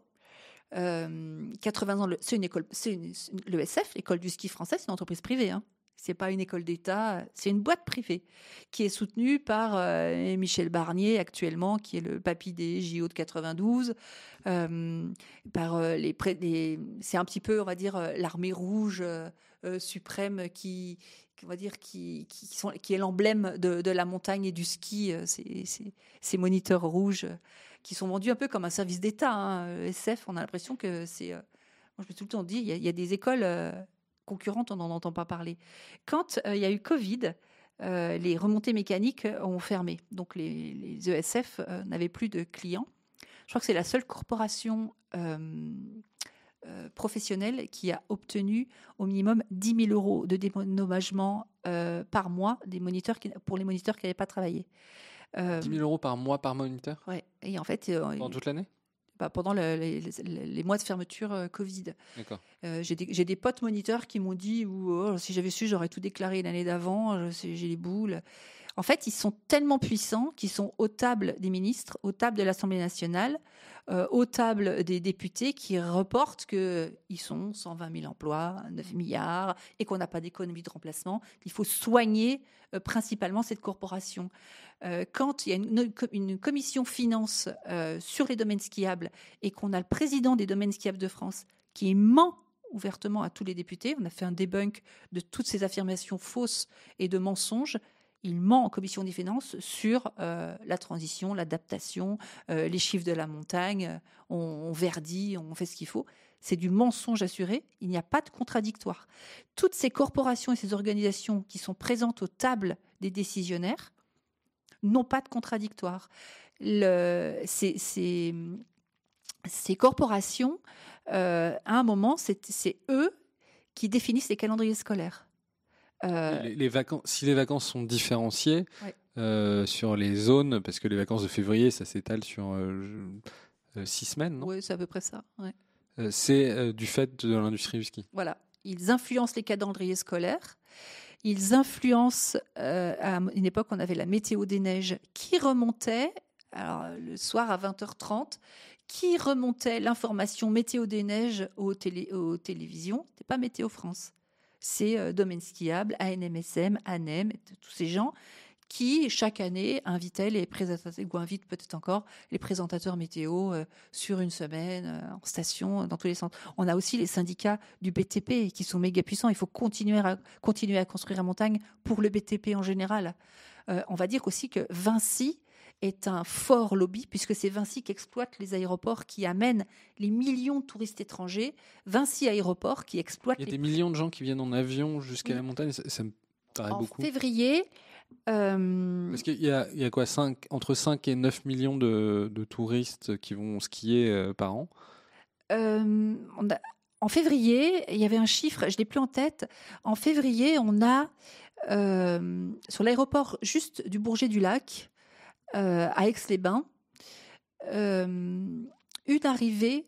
A: 80 ans, c'est une école, l'ESF, l'école du ski français, c'est une entreprise privée. C'est pas une école d'État, c'est une boîte privée qui est soutenue par Michel Barnier actuellement, qui est le papy des JO de 92. Par c'est un petit peu, on va dire, l'armée rouge suprême qui est l'emblème de la montagne et du ski. Ces moniteurs rouges qui sont vendus un peu comme un service d'État. SF, on a l'impression que c'est... moi, je me suis tout le temps dit, il y a des écoles concurrentes, on n'en entend pas parler. Quand il y a eu Covid, les remontées mécaniques ont fermé. Donc, les ESF n'avaient plus de clients. Je crois que c'est la seule corporation professionnelle qui a obtenu au minimum 10 000 euros de dédommagement par mois pour les moniteurs qui n'avaient pas travaillé.
C: 10 000 euros par mois par moniteur?
A: Oui, et en fait...
C: Pendant toute l'année?
A: Pendant les mois de fermeture Covid.
C: D'accord.
A: J'ai des potes moniteurs qui m'ont dit si j'avais su, j'aurais tout déclaré l'année d'avant, j'ai les boules. En fait, ils sont tellement puissants qu'ils sont aux tables des ministres, aux tables de l'Assemblée nationale, aux tables des députés qui reportent qu'ils sont 120 000 emplois, 9 milliards, et qu'on n'a pas d'économie de remplacement, qu'il faut soigner principalement cette corporation. Quand il y a une commission finance sur les domaines skiables et qu'on a le président des domaines skiables de France qui ment ouvertement à tous les députés, on a fait un debunk de toutes ces affirmations fausses et de mensonges. Il ment en commission des finances sur la transition, l'adaptation, les chiffres de la montagne, on verdit, on fait ce qu'il faut. C'est du mensonge assuré, il n'y a pas de contradictoire. Toutes ces corporations et ces organisations qui sont présentes aux tables des décisionnaires n'ont pas de contradictoire. Ces corporations, à un moment, c'est eux qui définissent les calendriers scolaires.
C: Si les vacances sont différenciées sur les zones, parce que les vacances de février, ça s'étale sur 6 semaines, non?
A: Oui, c'est à peu près ça. Ouais.
C: C'est du fait de l'industrie du ski.
A: Voilà. Ils influencent les calendriers scolaires. Ils influencent, à une époque, on avait la météo des neiges qui remontait alors, le soir à 20h30, qui remontait l'information météo des neiges aux télévisions. Ce n'est pas Météo France. C'est Domaine Skiable, ANMSM, ANEM, tous ces gens qui, chaque année, invitaient les présentateurs, ou invitent peut-être encore les présentateurs météo sur une semaine, en station, dans tous les centres. On a aussi les syndicats du BTP qui sont méga puissants. Il faut continuer à construire la montagne pour le BTP en général. On va dire aussi que Vinci est un fort lobby, puisque c'est Vinci qui exploite les aéroports, qui amène les millions de touristes étrangers. Vinci Aéroport qui exploite...
C: Il y a des millions de gens qui viennent en avion jusqu'à la montagne, ça me paraît beaucoup.
A: En février...
C: Parce qu'il y a quoi, entre 5 et 9 millions de touristes qui vont skier par an.
A: En février, il y avait un chiffre, je ne l'ai plus en tête. En février, on a, sur l'aéroport juste du Bourget-du-Lac, à Aix-les-Bains, une arrivée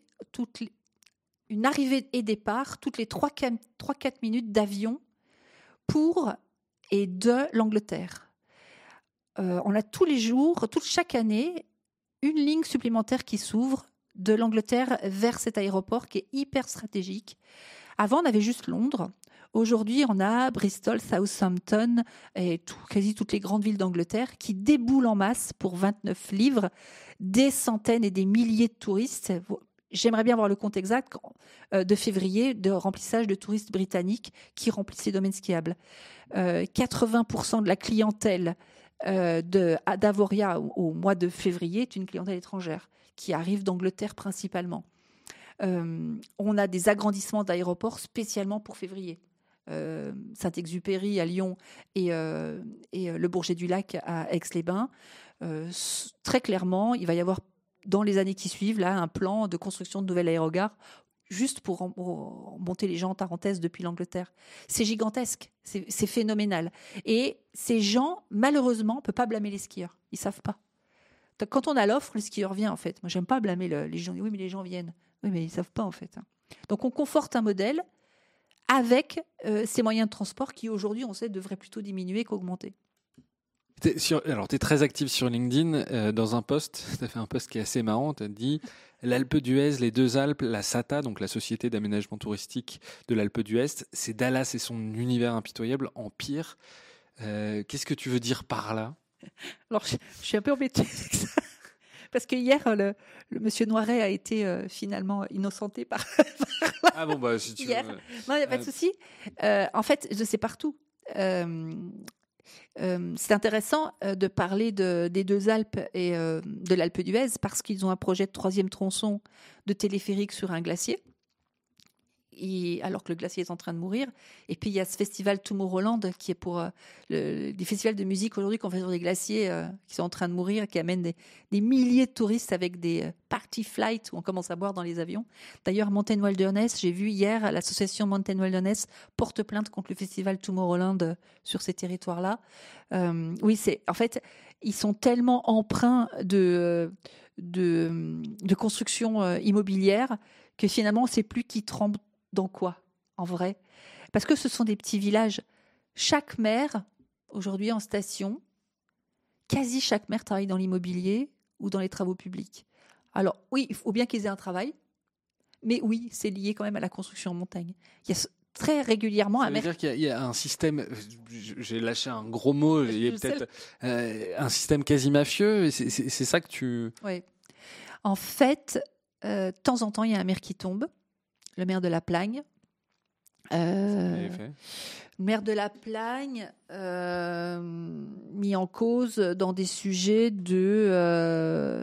A: et départ toutes les 3-4 minutes d'avion pour et de l'Angleterre. On a tous les jours, chaque année, une ligne supplémentaire qui s'ouvre de l'Angleterre vers cet aéroport qui est hyper stratégique. Avant, on avait juste Londres. Aujourd'hui, on a Bristol, Southampton et quasi toutes les grandes villes d'Angleterre qui déboulent en masse pour 29 livres, des centaines et des milliers de touristes. J'aimerais bien voir le compte exact de février de remplissage de touristes britanniques qui remplissent les domaines skiables. 80% de la clientèle d'Avoria au mois de février est une clientèle étrangère qui arrive d'Angleterre principalement. On a des agrandissements d'aéroports spécialement pour février. Saint-Exupéry à Lyon et le Bourget-du-Lac à Aix-les-Bains. Très clairement, il va y avoir dans les années qui suivent là un plan de construction de nouvelles aérogares juste pour monter les gens en Tarentaise depuis l'Angleterre. C'est gigantesque, c'est phénoménal. Et ces gens, malheureusement, on ne peut pas blâmer les skieurs. Ils ne savent pas. Quand on a l'offre, le skieur vient en fait. Moi, j'aime pas blâmer les gens. Oui, mais les gens viennent. Oui, mais ils ne savent pas en fait. Donc, on conforte un modèle avec ces moyens de transport qui, aujourd'hui, on sait, devraient plutôt diminuer qu'augmenter.
C: Alors, tu es très active sur LinkedIn. Dans un post, tu as fait un post qui est assez marrant. Tu as dit l'Alpe d'Huez, les deux Alpes, la SATA, donc la Société d'aménagement touristique de l'Alpe d'Huez, c'est Dallas et son univers impitoyable en pire. Qu'est-ce que tu veux dire par là ?
A: Alors, je suis un peu embêtée avec ça. Parce que hier, le monsieur Noiret a été finalement innocenté par
C: ah bon, bah, si tu
A: hier.
C: veux.
A: Non, il n'y a pas de souci. En fait, je sais partout. C'est intéressant de parler des deux Alpes et de l'Alpe d'Huez parce qu'ils ont un projet de 3e tronçon de téléphérique sur un glacier. Alors que le glacier est en train de mourir. Et puis, il y a ce festival Tomorrowland qui est pour des festivals de musique aujourd'hui qu'on fait sur des glaciers qui sont en train de mourir, qui amènent des milliers de touristes avec des party flights où on commence à boire dans les avions. D'ailleurs, Mountain Wilderness, j'ai vu hier, l'association Mountain Wilderness porte plainte contre le festival Tomorrowland sur ces territoires-là. Oui, en fait, ils sont tellement empreints de construction immobilière que finalement, on ne sait plus qui tremble dans quoi, en vrai ? Parce que ce sont des petits villages. Chaque maire, aujourd'hui en station, quasi chaque maire travaille dans l'immobilier ou dans les travaux publics. Alors oui, il faut bien qu'ils aient un travail, mais oui, c'est lié quand même à la construction en montagne. Il y a très régulièrement
C: un maire... Ça veut dire qu'il y a un système, j'ai lâché un gros mot, il y a peut-être un système quasi mafieux, et c'est ça que tu...
A: Oui. En fait, de temps en temps, il y a un maire qui tombe, le maire de La Plagne. Le maire de La Plagne mis en cause dans des sujets de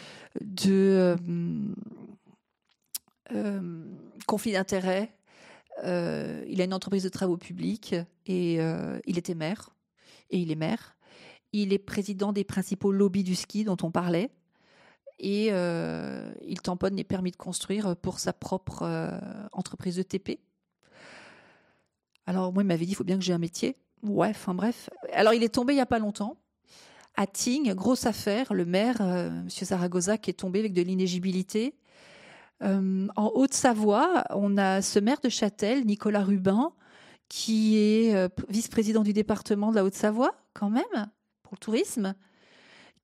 A: conflit d'intérêts. Il a une entreprise de travaux publics et il était maire et il est maire. Il est président des principaux lobbies du ski dont on parlait. Et il tamponne les permis de construire pour sa propre entreprise de TP. Alors, moi, il m'avait dit, il faut bien que j'ai un métier. Ouais, enfin bref. Alors, il est tombé il n'y a pas longtemps. À Tignes, grosse affaire, le maire, M. Zaragoza, qui est tombé avec de l'inéligibilité. En Haute-Savoie, on a ce maire de Châtel, Nicolas Rubin, qui est vice-président du département de la Haute-Savoie, quand même, pour le tourisme,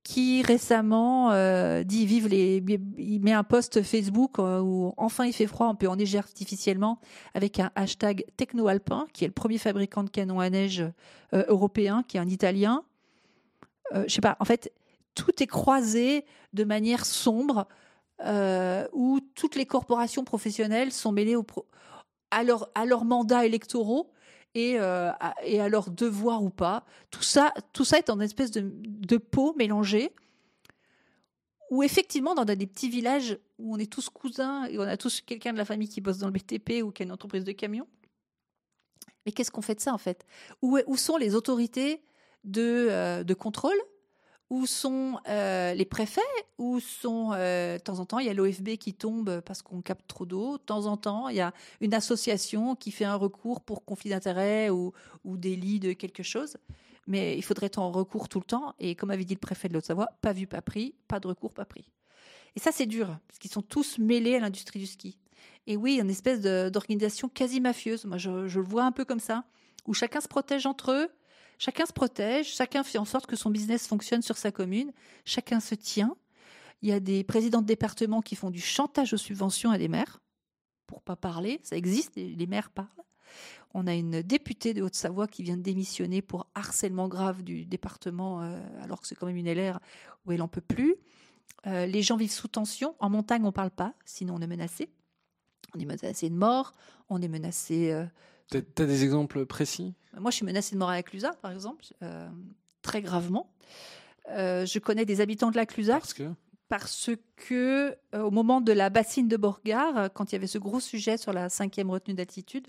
A: qui récemment dit il met un post Facebook où enfin il fait froid, on peut enneiger artificiellement avec un hashtag Technoalpin, qui est le premier fabricant de canons à neige européen, qui est un Italien. Je sais pas, en fait, tout est croisé de manière sombre, où toutes les corporations professionnelles sont mêlées à leurs mandats électoraux et à leurs devoirs ou pas. Tout ça est en espèce de pot mélangé, où effectivement, dans des petits villages où on est tous cousins et on a tous quelqu'un de la famille qui bosse dans le BTP ou qui a une entreprise de camions. Mais qu'est-ce qu'on fait de ça, en fait ? Où sont les autorités de contrôle ? Où sont les préfets ? Où sont, de temps en temps, il y a l'OFB qui tombe parce qu'on capte trop d'eau. De temps en temps, il y a une association qui fait un recours pour conflit d'intérêts ou délit de quelque chose. Mais il faudrait en recours tout le temps. Et comme avait dit le préfet de l'Haute-Savoie, pas vu, pas pris, pas de recours, pas pris. Et ça, c'est dur, parce qu'ils sont tous mêlés à l'industrie du ski. Et oui, une espèce d'organisation quasi mafieuse. Moi, je le vois un peu comme ça, où chacun se protège entre eux. Chacun se protège, chacun fait en sorte que son business fonctionne sur sa commune, chacun se tient. Il y a des présidents de département qui font du chantage aux subventions à des maires, pour pas parler, ça existe, les maires parlent. On a une députée de Haute-Savoie qui vient de démissionner pour harcèlement grave du département, alors que c'est quand même une LR où elle n'en peut plus. Les gens vivent sous tension. En montagne, on ne parle pas, sinon on est menacé. On est menacé de mort, on est menacé...
C: T'as des exemples précis ?
A: Moi, je suis menacée de mort à la Clusaz, par exemple, très gravement. Je connais des habitants de la Clusaz parce que au moment de la bassine de Borgard, quand il y avait ce gros sujet sur la 5e retenue d'altitude,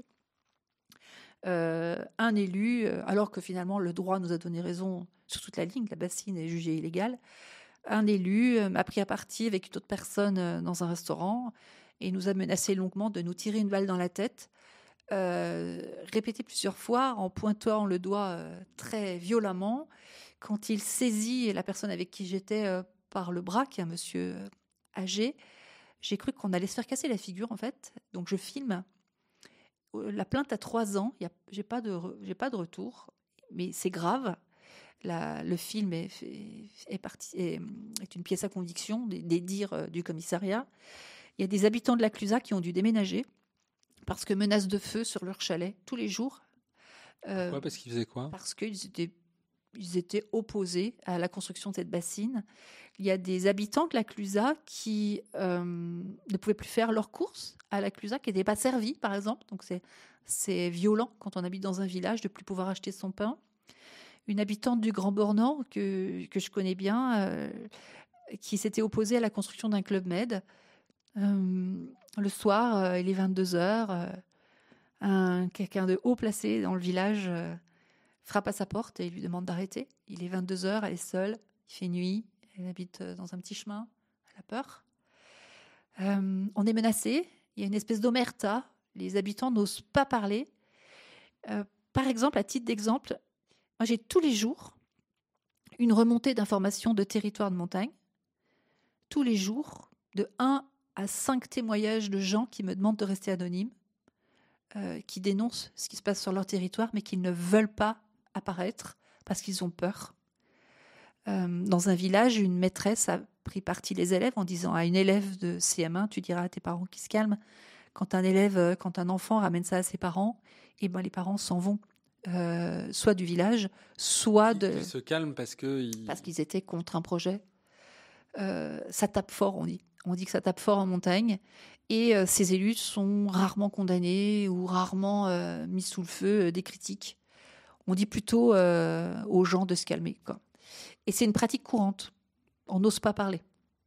A: un élu, alors que finalement le droit nous a donné raison sur toute la ligne, la bassine est jugée illégale, un élu m'a pris à partie avec une autre personne dans un restaurant et nous a menacé longuement de nous tirer une balle dans la tête. Répété plusieurs fois en pointant le doigt très violemment. Quand il saisit la personne avec qui j'étais par le bras, qui est un monsieur âgé, j'ai cru qu'on allait se faire casser la figure, en fait. Donc je filme. La plainte a 3 ans. J'ai pas de retour, mais c'est grave. Le film est une pièce à conviction des dires du commissariat. Il y a des habitants de la Clusaz qui ont dû déménager parce que menace de feu sur leur chalet tous les jours.
C: Pourquoi ? Parce qu'ils faisaient quoi ?
A: Parce qu'ils étaient opposés à la construction de cette bassine. Il y a des habitants de la Clusaz qui ne pouvaient plus faire leurs courses à la Clusaz, qui n'étaient pas servis, par exemple. Donc c'est violent quand on habite dans un village de ne plus pouvoir acheter son pain. Une habitante du Grand Bornand que je connais bien, qui s'était opposée à la construction d'un club med. Le soir, il est 22h, quelqu'un de haut placé dans le village frappe à sa porte et lui demande d'arrêter. Il est 22h, elle est seule, il fait nuit, elle habite dans un petit chemin, elle a peur. On est menacé, il y a une espèce d'omerta, les habitants n'osent pas parler. Par exemple, à titre d'exemple, moi j'ai tous les jours une remontée d'informations de territoire de montagne, tous les jours, de 1 à 5 témoignages de gens qui me demandent de rester anonymes, qui dénoncent ce qui se passe sur leur territoire, mais qui ne veulent pas apparaître parce qu'ils ont peur. Dans un village, une maîtresse a pris parti les élèves en disant à une élève de CM1, tu diras à tes parents qu'ils se calment. Quand un enfant ramène ça à ses parents, et ben les parents s'en vont, soit du village, soit de...
C: Ils se calment parce
A: qu'ils étaient contre un projet. Ça tape fort, on dit. On dit que ça tape fort en montagne. Et ces élus sont rarement condamnés ou rarement mis sous le feu des critiques. On dit plutôt aux gens de se calmer, quoi. Et c'est une pratique courante. On n'ose pas parler.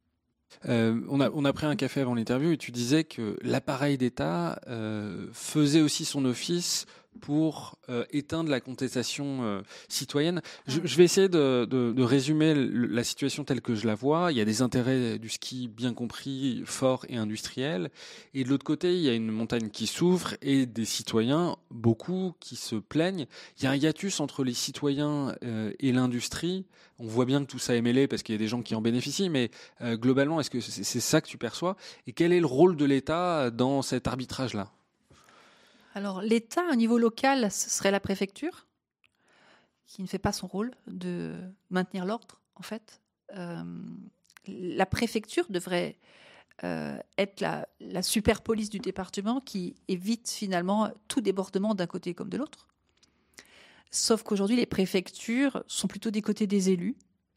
C: On a pris un café avant l'interview et tu disais que l'appareil d'État faisait aussi son office pour éteindre la contestation citoyenne. Je vais essayer de résumer la situation telle que je la vois. Il y a des intérêts du ski bien compris, forts et industriels. Et de l'autre côté, il y a une montagne qui souffre et des citoyens, beaucoup, qui se plaignent. Il y a un hiatus entre les citoyens et l'industrie. On voit bien que tout ça est mêlé parce qu'il y a des gens qui en bénéficient, mais globalement, est-ce que c'est ça que tu perçois ? Et quel est le rôle de l'État dans cet arbitrage-là ?
A: Alors, l'État, à un niveau local, ce serait la préfecture, qui ne fait pas son rôle de maintenir l'ordre, en fait. la préfecture devrait être la super police du département qui évite finalement tout débordement d'un côté comme de l'autre. Sauf qu'aujourd'hui, les préfectures sont plutôt des côtés des élus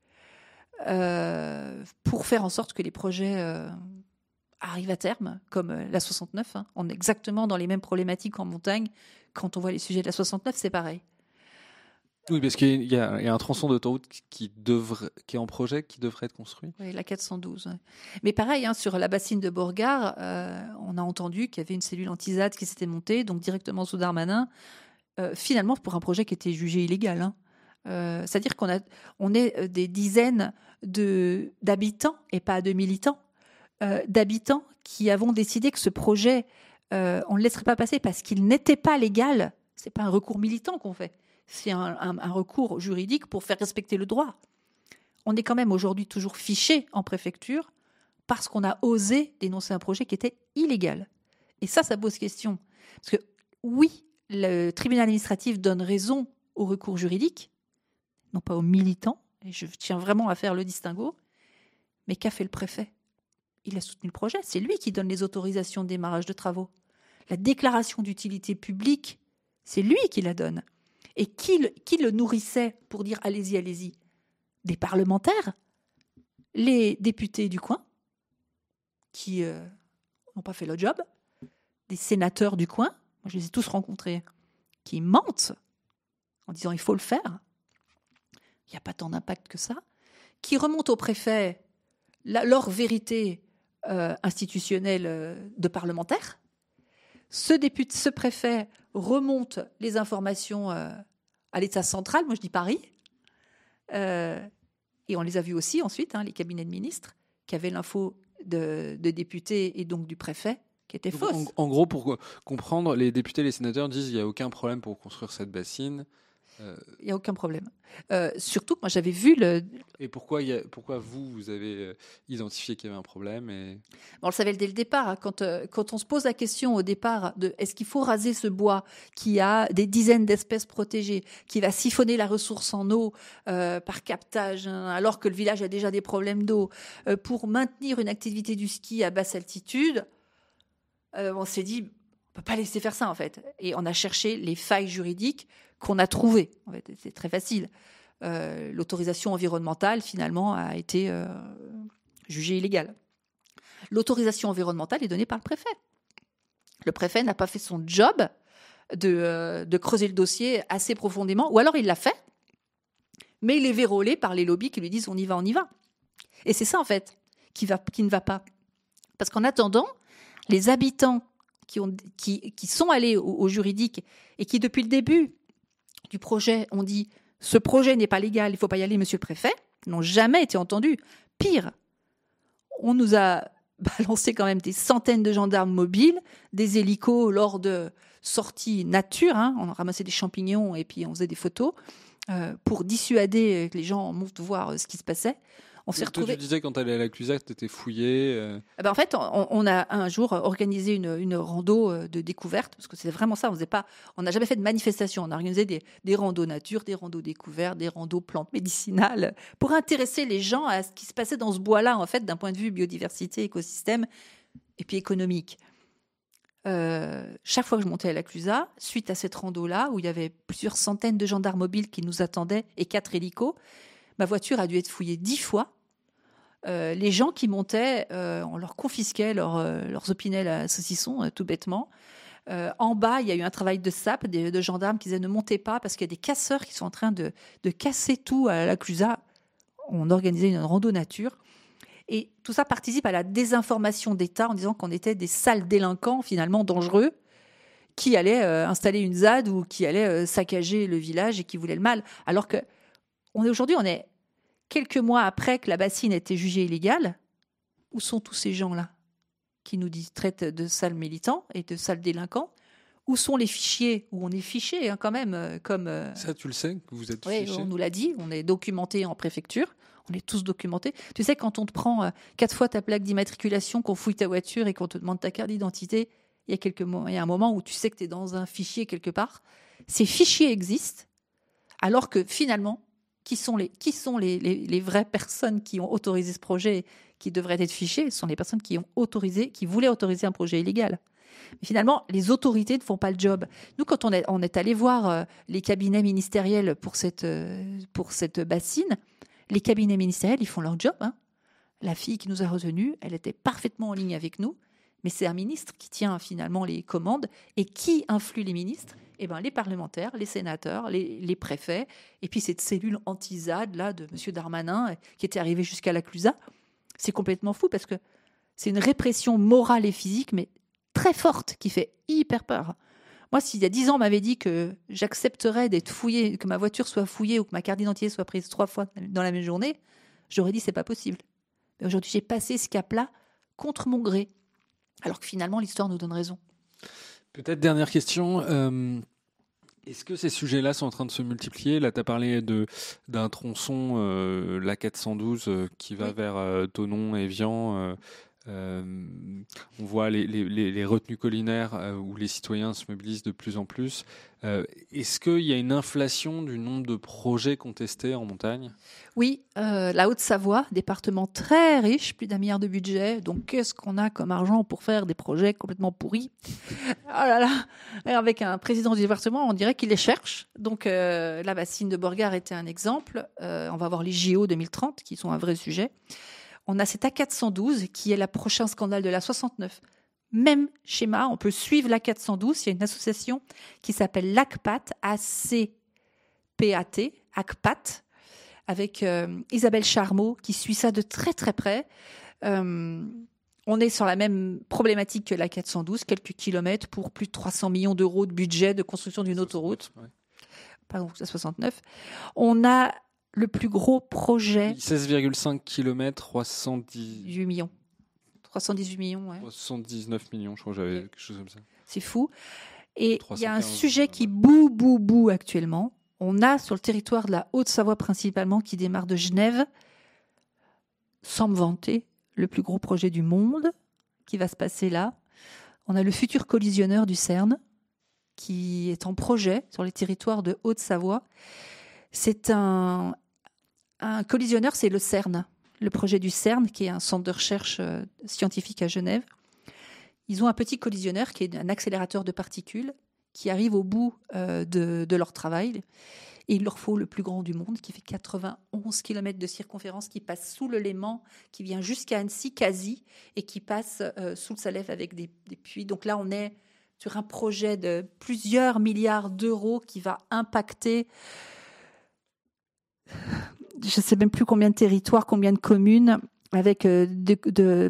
A: pour faire en sorte que les projets arrivent à terme, comme la 69. On est exactement dans les mêmes problématiques en montagne. Quand on voit les sujets de la 69, c'est pareil.
C: Oui, parce qu'il y a un tronçon d'autoroute qui est en projet, qui devrait être construit.
A: Oui, la 412. Ouais. Mais pareil, sur la bassine de Borgard, on a entendu qu'il y avait une cellule anti-ZAD qui s'était montée, donc directement sous Darmanin, finalement pour un projet qui était jugé illégal. C'est-à-dire qu'on est des dizaines d'habitants, et pas de militants, d'habitants qui avons décidé que ce projet, on ne le laisserait pas passer parce qu'il n'était pas légal. Ce n'est pas un recours militant qu'on fait. C'est un recours juridique pour faire respecter le droit. On est quand même aujourd'hui toujours fiché en préfecture parce qu'on a osé dénoncer un projet qui était illégal. Et ça pose question. Parce que oui, le tribunal administratif donne raison au recours juridique, non pas aux militants, et je tiens vraiment à faire le distinguo, mais qu'a fait le préfet ? Il a soutenu le projet, c'est lui qui donne les autorisations de démarrage de travaux. La déclaration d'utilité publique, c'est lui qui la donne. Et qui le nourrissait pour dire allez-y, allez-y ? Des parlementaires, les députés du coin, qui n'ont pas fait le job, des sénateurs du coin, moi je les ai tous rencontrés, qui mentent en disant il faut le faire. Il n'y a pas tant d'impact que ça. Qui remontent au préfet leur vérité institutionnelle de parlementaires. Ce préfet remonte les informations à l'État central, moi je dis Paris, et on les a vus aussi ensuite, les cabinets de ministres, qui avaient l'info de députés et donc du préfet, qui était fausse.
C: En gros, pour comprendre, les députés et les sénateurs disent qu'il n'y a aucun problème pour construire cette bassine.
A: Il n'y a aucun problème. Surtout que moi j'avais vu le...
C: Et pourquoi vous avez identifié qu'il y avait un problème
A: On le savait dès le départ. Quand on se pose la question au départ de est-ce qu'il faut raser ce bois qui a des dizaines d'espèces protégées, qui va siphonner la ressource en eau par captage, alors que le village a déjà des problèmes d'eau, pour maintenir une activité du ski à basse altitude, on s'est dit on ne peut pas laisser faire ça en fait. Et on a cherché les failles juridiques qu'on a trouvées. En fait, c'est très facile. L'autorisation environnementale, finalement, a été jugée illégale. L'autorisation environnementale est donnée par le préfet. Le préfet n'a pas fait son job de creuser le dossier assez profondément, ou alors il l'a fait, mais il est vérolé par les lobbies qui lui disent on y va, on y va. Et c'est ça, en fait, qui ne va pas. Parce qu'en attendant, les habitants qui sont allés au juridique et qui, depuis le début du projet, ont dit « ce projet n'est pas légal, il ne faut pas y aller, monsieur le préfet », n'ont jamais été entendus. Pire, on nous a balancé quand même des centaines de gendarmes mobiles, des hélicos lors de sorties nature, on ramassait des champignons et puis on faisait des photos pour dissuader que les gens montent voir ce qui se passait. On s'est retrouvés...
C: Tu disais quand tu allais à la Clusac, tu étais fouillé.
A: En fait, on a un jour organisé une rando de découverte, parce que c'est vraiment ça. On n'a jamais fait de manifestation. On a organisé des randos nature, des randos découvertes, des randos plantes médicinales, pour intéresser les gens à ce qui se passait dans ce bois-là, en fait, d'un point de vue biodiversité, écosystème, et puis économique. Chaque fois que je montais à la Clusa, suite à cette rando-là, où il y avait plusieurs centaines de gendarmes mobiles qui nous attendaient et 4 hélicos, ma voiture a dû être fouillée 10 fois. Les gens qui montaient, on leur confisquait leurs opinels à saucisson, tout bêtement. En bas, il y a eu un travail de sape, de gendarmes qui disaient ne montez pas parce qu'il y a des casseurs qui sont en train de casser tout à la Clusa. On organisait une rando nature. Et tout ça participe à la désinformation d'État en disant qu'on était des sales délinquants, finalement dangereux, qui allaient installer une ZAD ou qui allaient saccager le village et qui voulaient le mal. Alors que aujourd'hui, on est quelques mois après que la bassine ait été jugée illégale. Où sont tous ces gens-là qui nous traitent de sales militants et de sales délinquants? Où sont les fichiers où on est fiché quand même comme
C: Ça, tu le sais, que vous êtes
A: oui,
C: fiché.
A: On nous l'a dit, on est documenté en préfecture. On est tous documentés. Tu sais, quand on te prend 4 fois ta plaque d'immatriculation, qu'on fouille ta voiture et qu'on te demande ta carte d'identité, il y a un moment où tu sais que tu es dans un fichier quelque part. Ces fichiers existent, alors que finalement, Qui sont les vraies personnes qui ont autorisé ce projet, qui devraient être fichées? Ce sont les personnes qui voulaient autoriser un projet illégal. Mais finalement, les autorités ne font pas le job. Nous, quand on est allé voir les cabinets ministériels pour cette bassine, les cabinets ministériels, ils font leur job. Hein. La fille qui nous a retenus, elle était parfaitement en ligne avec nous, mais c'est un ministre qui tient finalement les commandes. Et qui influe les ministres? Eh ben, les parlementaires, les sénateurs, les préfets, et puis cette cellule anti-ZAD là, de M. Darmanin, qui était arrivée jusqu'à la Clusa. C'est complètement fou parce que c'est une répression morale et physique, mais très forte, qui fait hyper peur. Moi, s'il y a 10 ans, on m'avait dit que j'accepterais d'être fouillé, que ma voiture soit fouillée ou que ma carte d'identité soit prise 3 fois dans la même journée, j'aurais dit c'est pas possible. Mais aujourd'hui, j'ai passé ce cap-là contre mon gré, alors que finalement, l'histoire nous donne raison.
C: Peut-être dernière question. Est-ce que ces sujets-là sont en train de se multiplier? Là, tu as parlé d'un tronçon, la 412, qui va vers Thonon et Évian. On voit les retenues collinaires où les citoyens se mobilisent de plus en plus. Est-ce qu'il y a une inflation du nombre de projets contestés en montagne?
A: Oui, la Haute-Savoie, département très riche, plus d'1 milliard de budget. Donc, qu'est-ce qu'on a comme argent pour faire des projets complètement pourris? Oh là là. Avec un président du département, on dirait qu'il les cherche. Donc, la bassine de Borgard était un exemple. On va voir les JO 2030, qui sont un vrai sujet. On a cette A412 qui est le prochain scandale de la 69. Même schéma, on peut suivre l'A412. Il y a une association qui s'appelle l'ACPAT, A-C-P-A-T, ACPAT, avec Isabelle Charmeau qui suit ça de très très près. On est sur la même problématique que l'A412, quelques kilomètres pour plus de 300 millions d'euros de budget de construction d'une autoroute. Ouais. Pardon, la 69. On a le plus gros projet.
C: 16,5 km, 318
A: millions. 318 millions, ouais.
C: 319 millions, je crois que j'avais quelque chose comme ça.
A: C'est fou. Et il y a un sujet qui boue actuellement. On a sur le territoire de la Haute-Savoie principalement, qui démarre de Genève, sans me vanter, le plus gros projet du monde qui va se passer là. On a le futur collisionneur du CERN qui est en projet sur les territoires de Haute-Savoie. C'est un collisionneur, c'est le CERN, le projet du CERN, qui est un centre de recherche scientifique à Genève. Ils ont un petit collisionneur qui est un accélérateur de particules qui arrive au bout de leur travail. Et il leur faut le plus grand du monde, qui fait 91 km de circonférence, qui passe sous le Léman, qui vient jusqu'à Annecy, quasi, et qui passe sous le Salève avec des puits. Donc là, on est sur un projet de plusieurs milliards d'euros qui va impacter... je ne sais même plus combien de territoires, combien de communes, avec des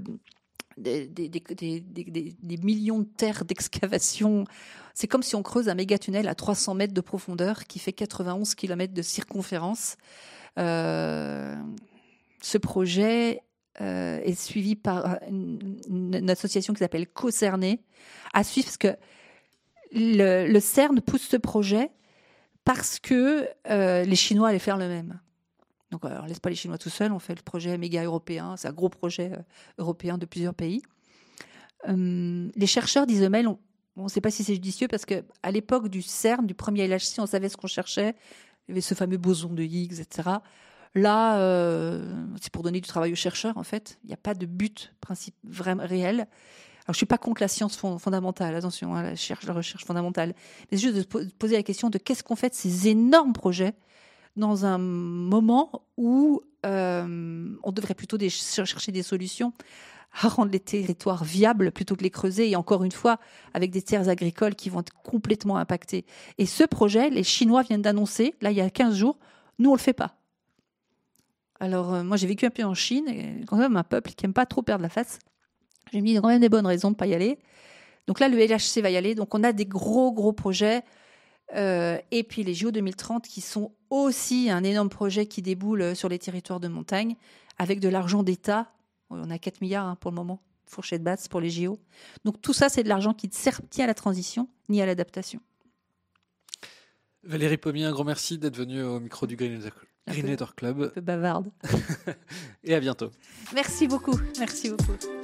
A: millions de terres d'excavation. C'est comme si on creuse un méga-tunnel à 300 mètres de profondeur qui fait 91 km de circonférence. Ce projet est suivi par une association qui s'appelle Co-Cerné, à suivre parce que le CERN pousse ce projet parce que les Chinois allaient faire le même. Donc, on ne laisse pas les Chinois tout seuls, on fait le projet méga européen, c'est un gros projet européen de plusieurs pays. Les chercheurs disent eux-mêmes, on ne sait pas si c'est judicieux, parce qu'à l'époque du CERN, du premier LHC, on savait ce qu'on cherchait, il y avait ce fameux boson de Higgs, etc. Là, c'est pour donner du travail aux chercheurs, en fait. Il n'y a pas de but vraiment réel. Alors, je ne suis pas contre la science fondamentale, attention, hein, la recherche fondamentale. Mais c'est juste de poser la question de qu'est-ce qu'on fait de ces énormes projets dans un moment où on devrait plutôt chercher des solutions à rendre les territoires viables plutôt que les creuser, et encore une fois, avec des terres agricoles qui vont être complètement impactées. Et ce projet, les Chinois viennent d'annoncer, là, il y a 15 jours, nous, on ne le fait pas. Alors, moi, j'ai vécu un peu en Chine, et quand même un peuple qui n'aime pas trop perdre la face. J'ai mis quand même des bonnes raisons de ne pas y aller. Donc là, le LHC va y aller. Donc, on a des gros projets. Et puis les JO 2030 qui sont aussi un énorme projet qui déboule sur les territoires de montagne avec de l'argent d'État. On a 4 milliards pour le moment, fourchette basse pour les JO. Donc tout ça, c'est de l'argent qui ne sert ni à la transition ni à l'adaptation.
C: Valérie Pommier, un grand merci d'être venue au micro du Greenetter Club.
A: Un peu bavarde.
C: Et à bientôt.
A: Merci beaucoup. Merci beaucoup.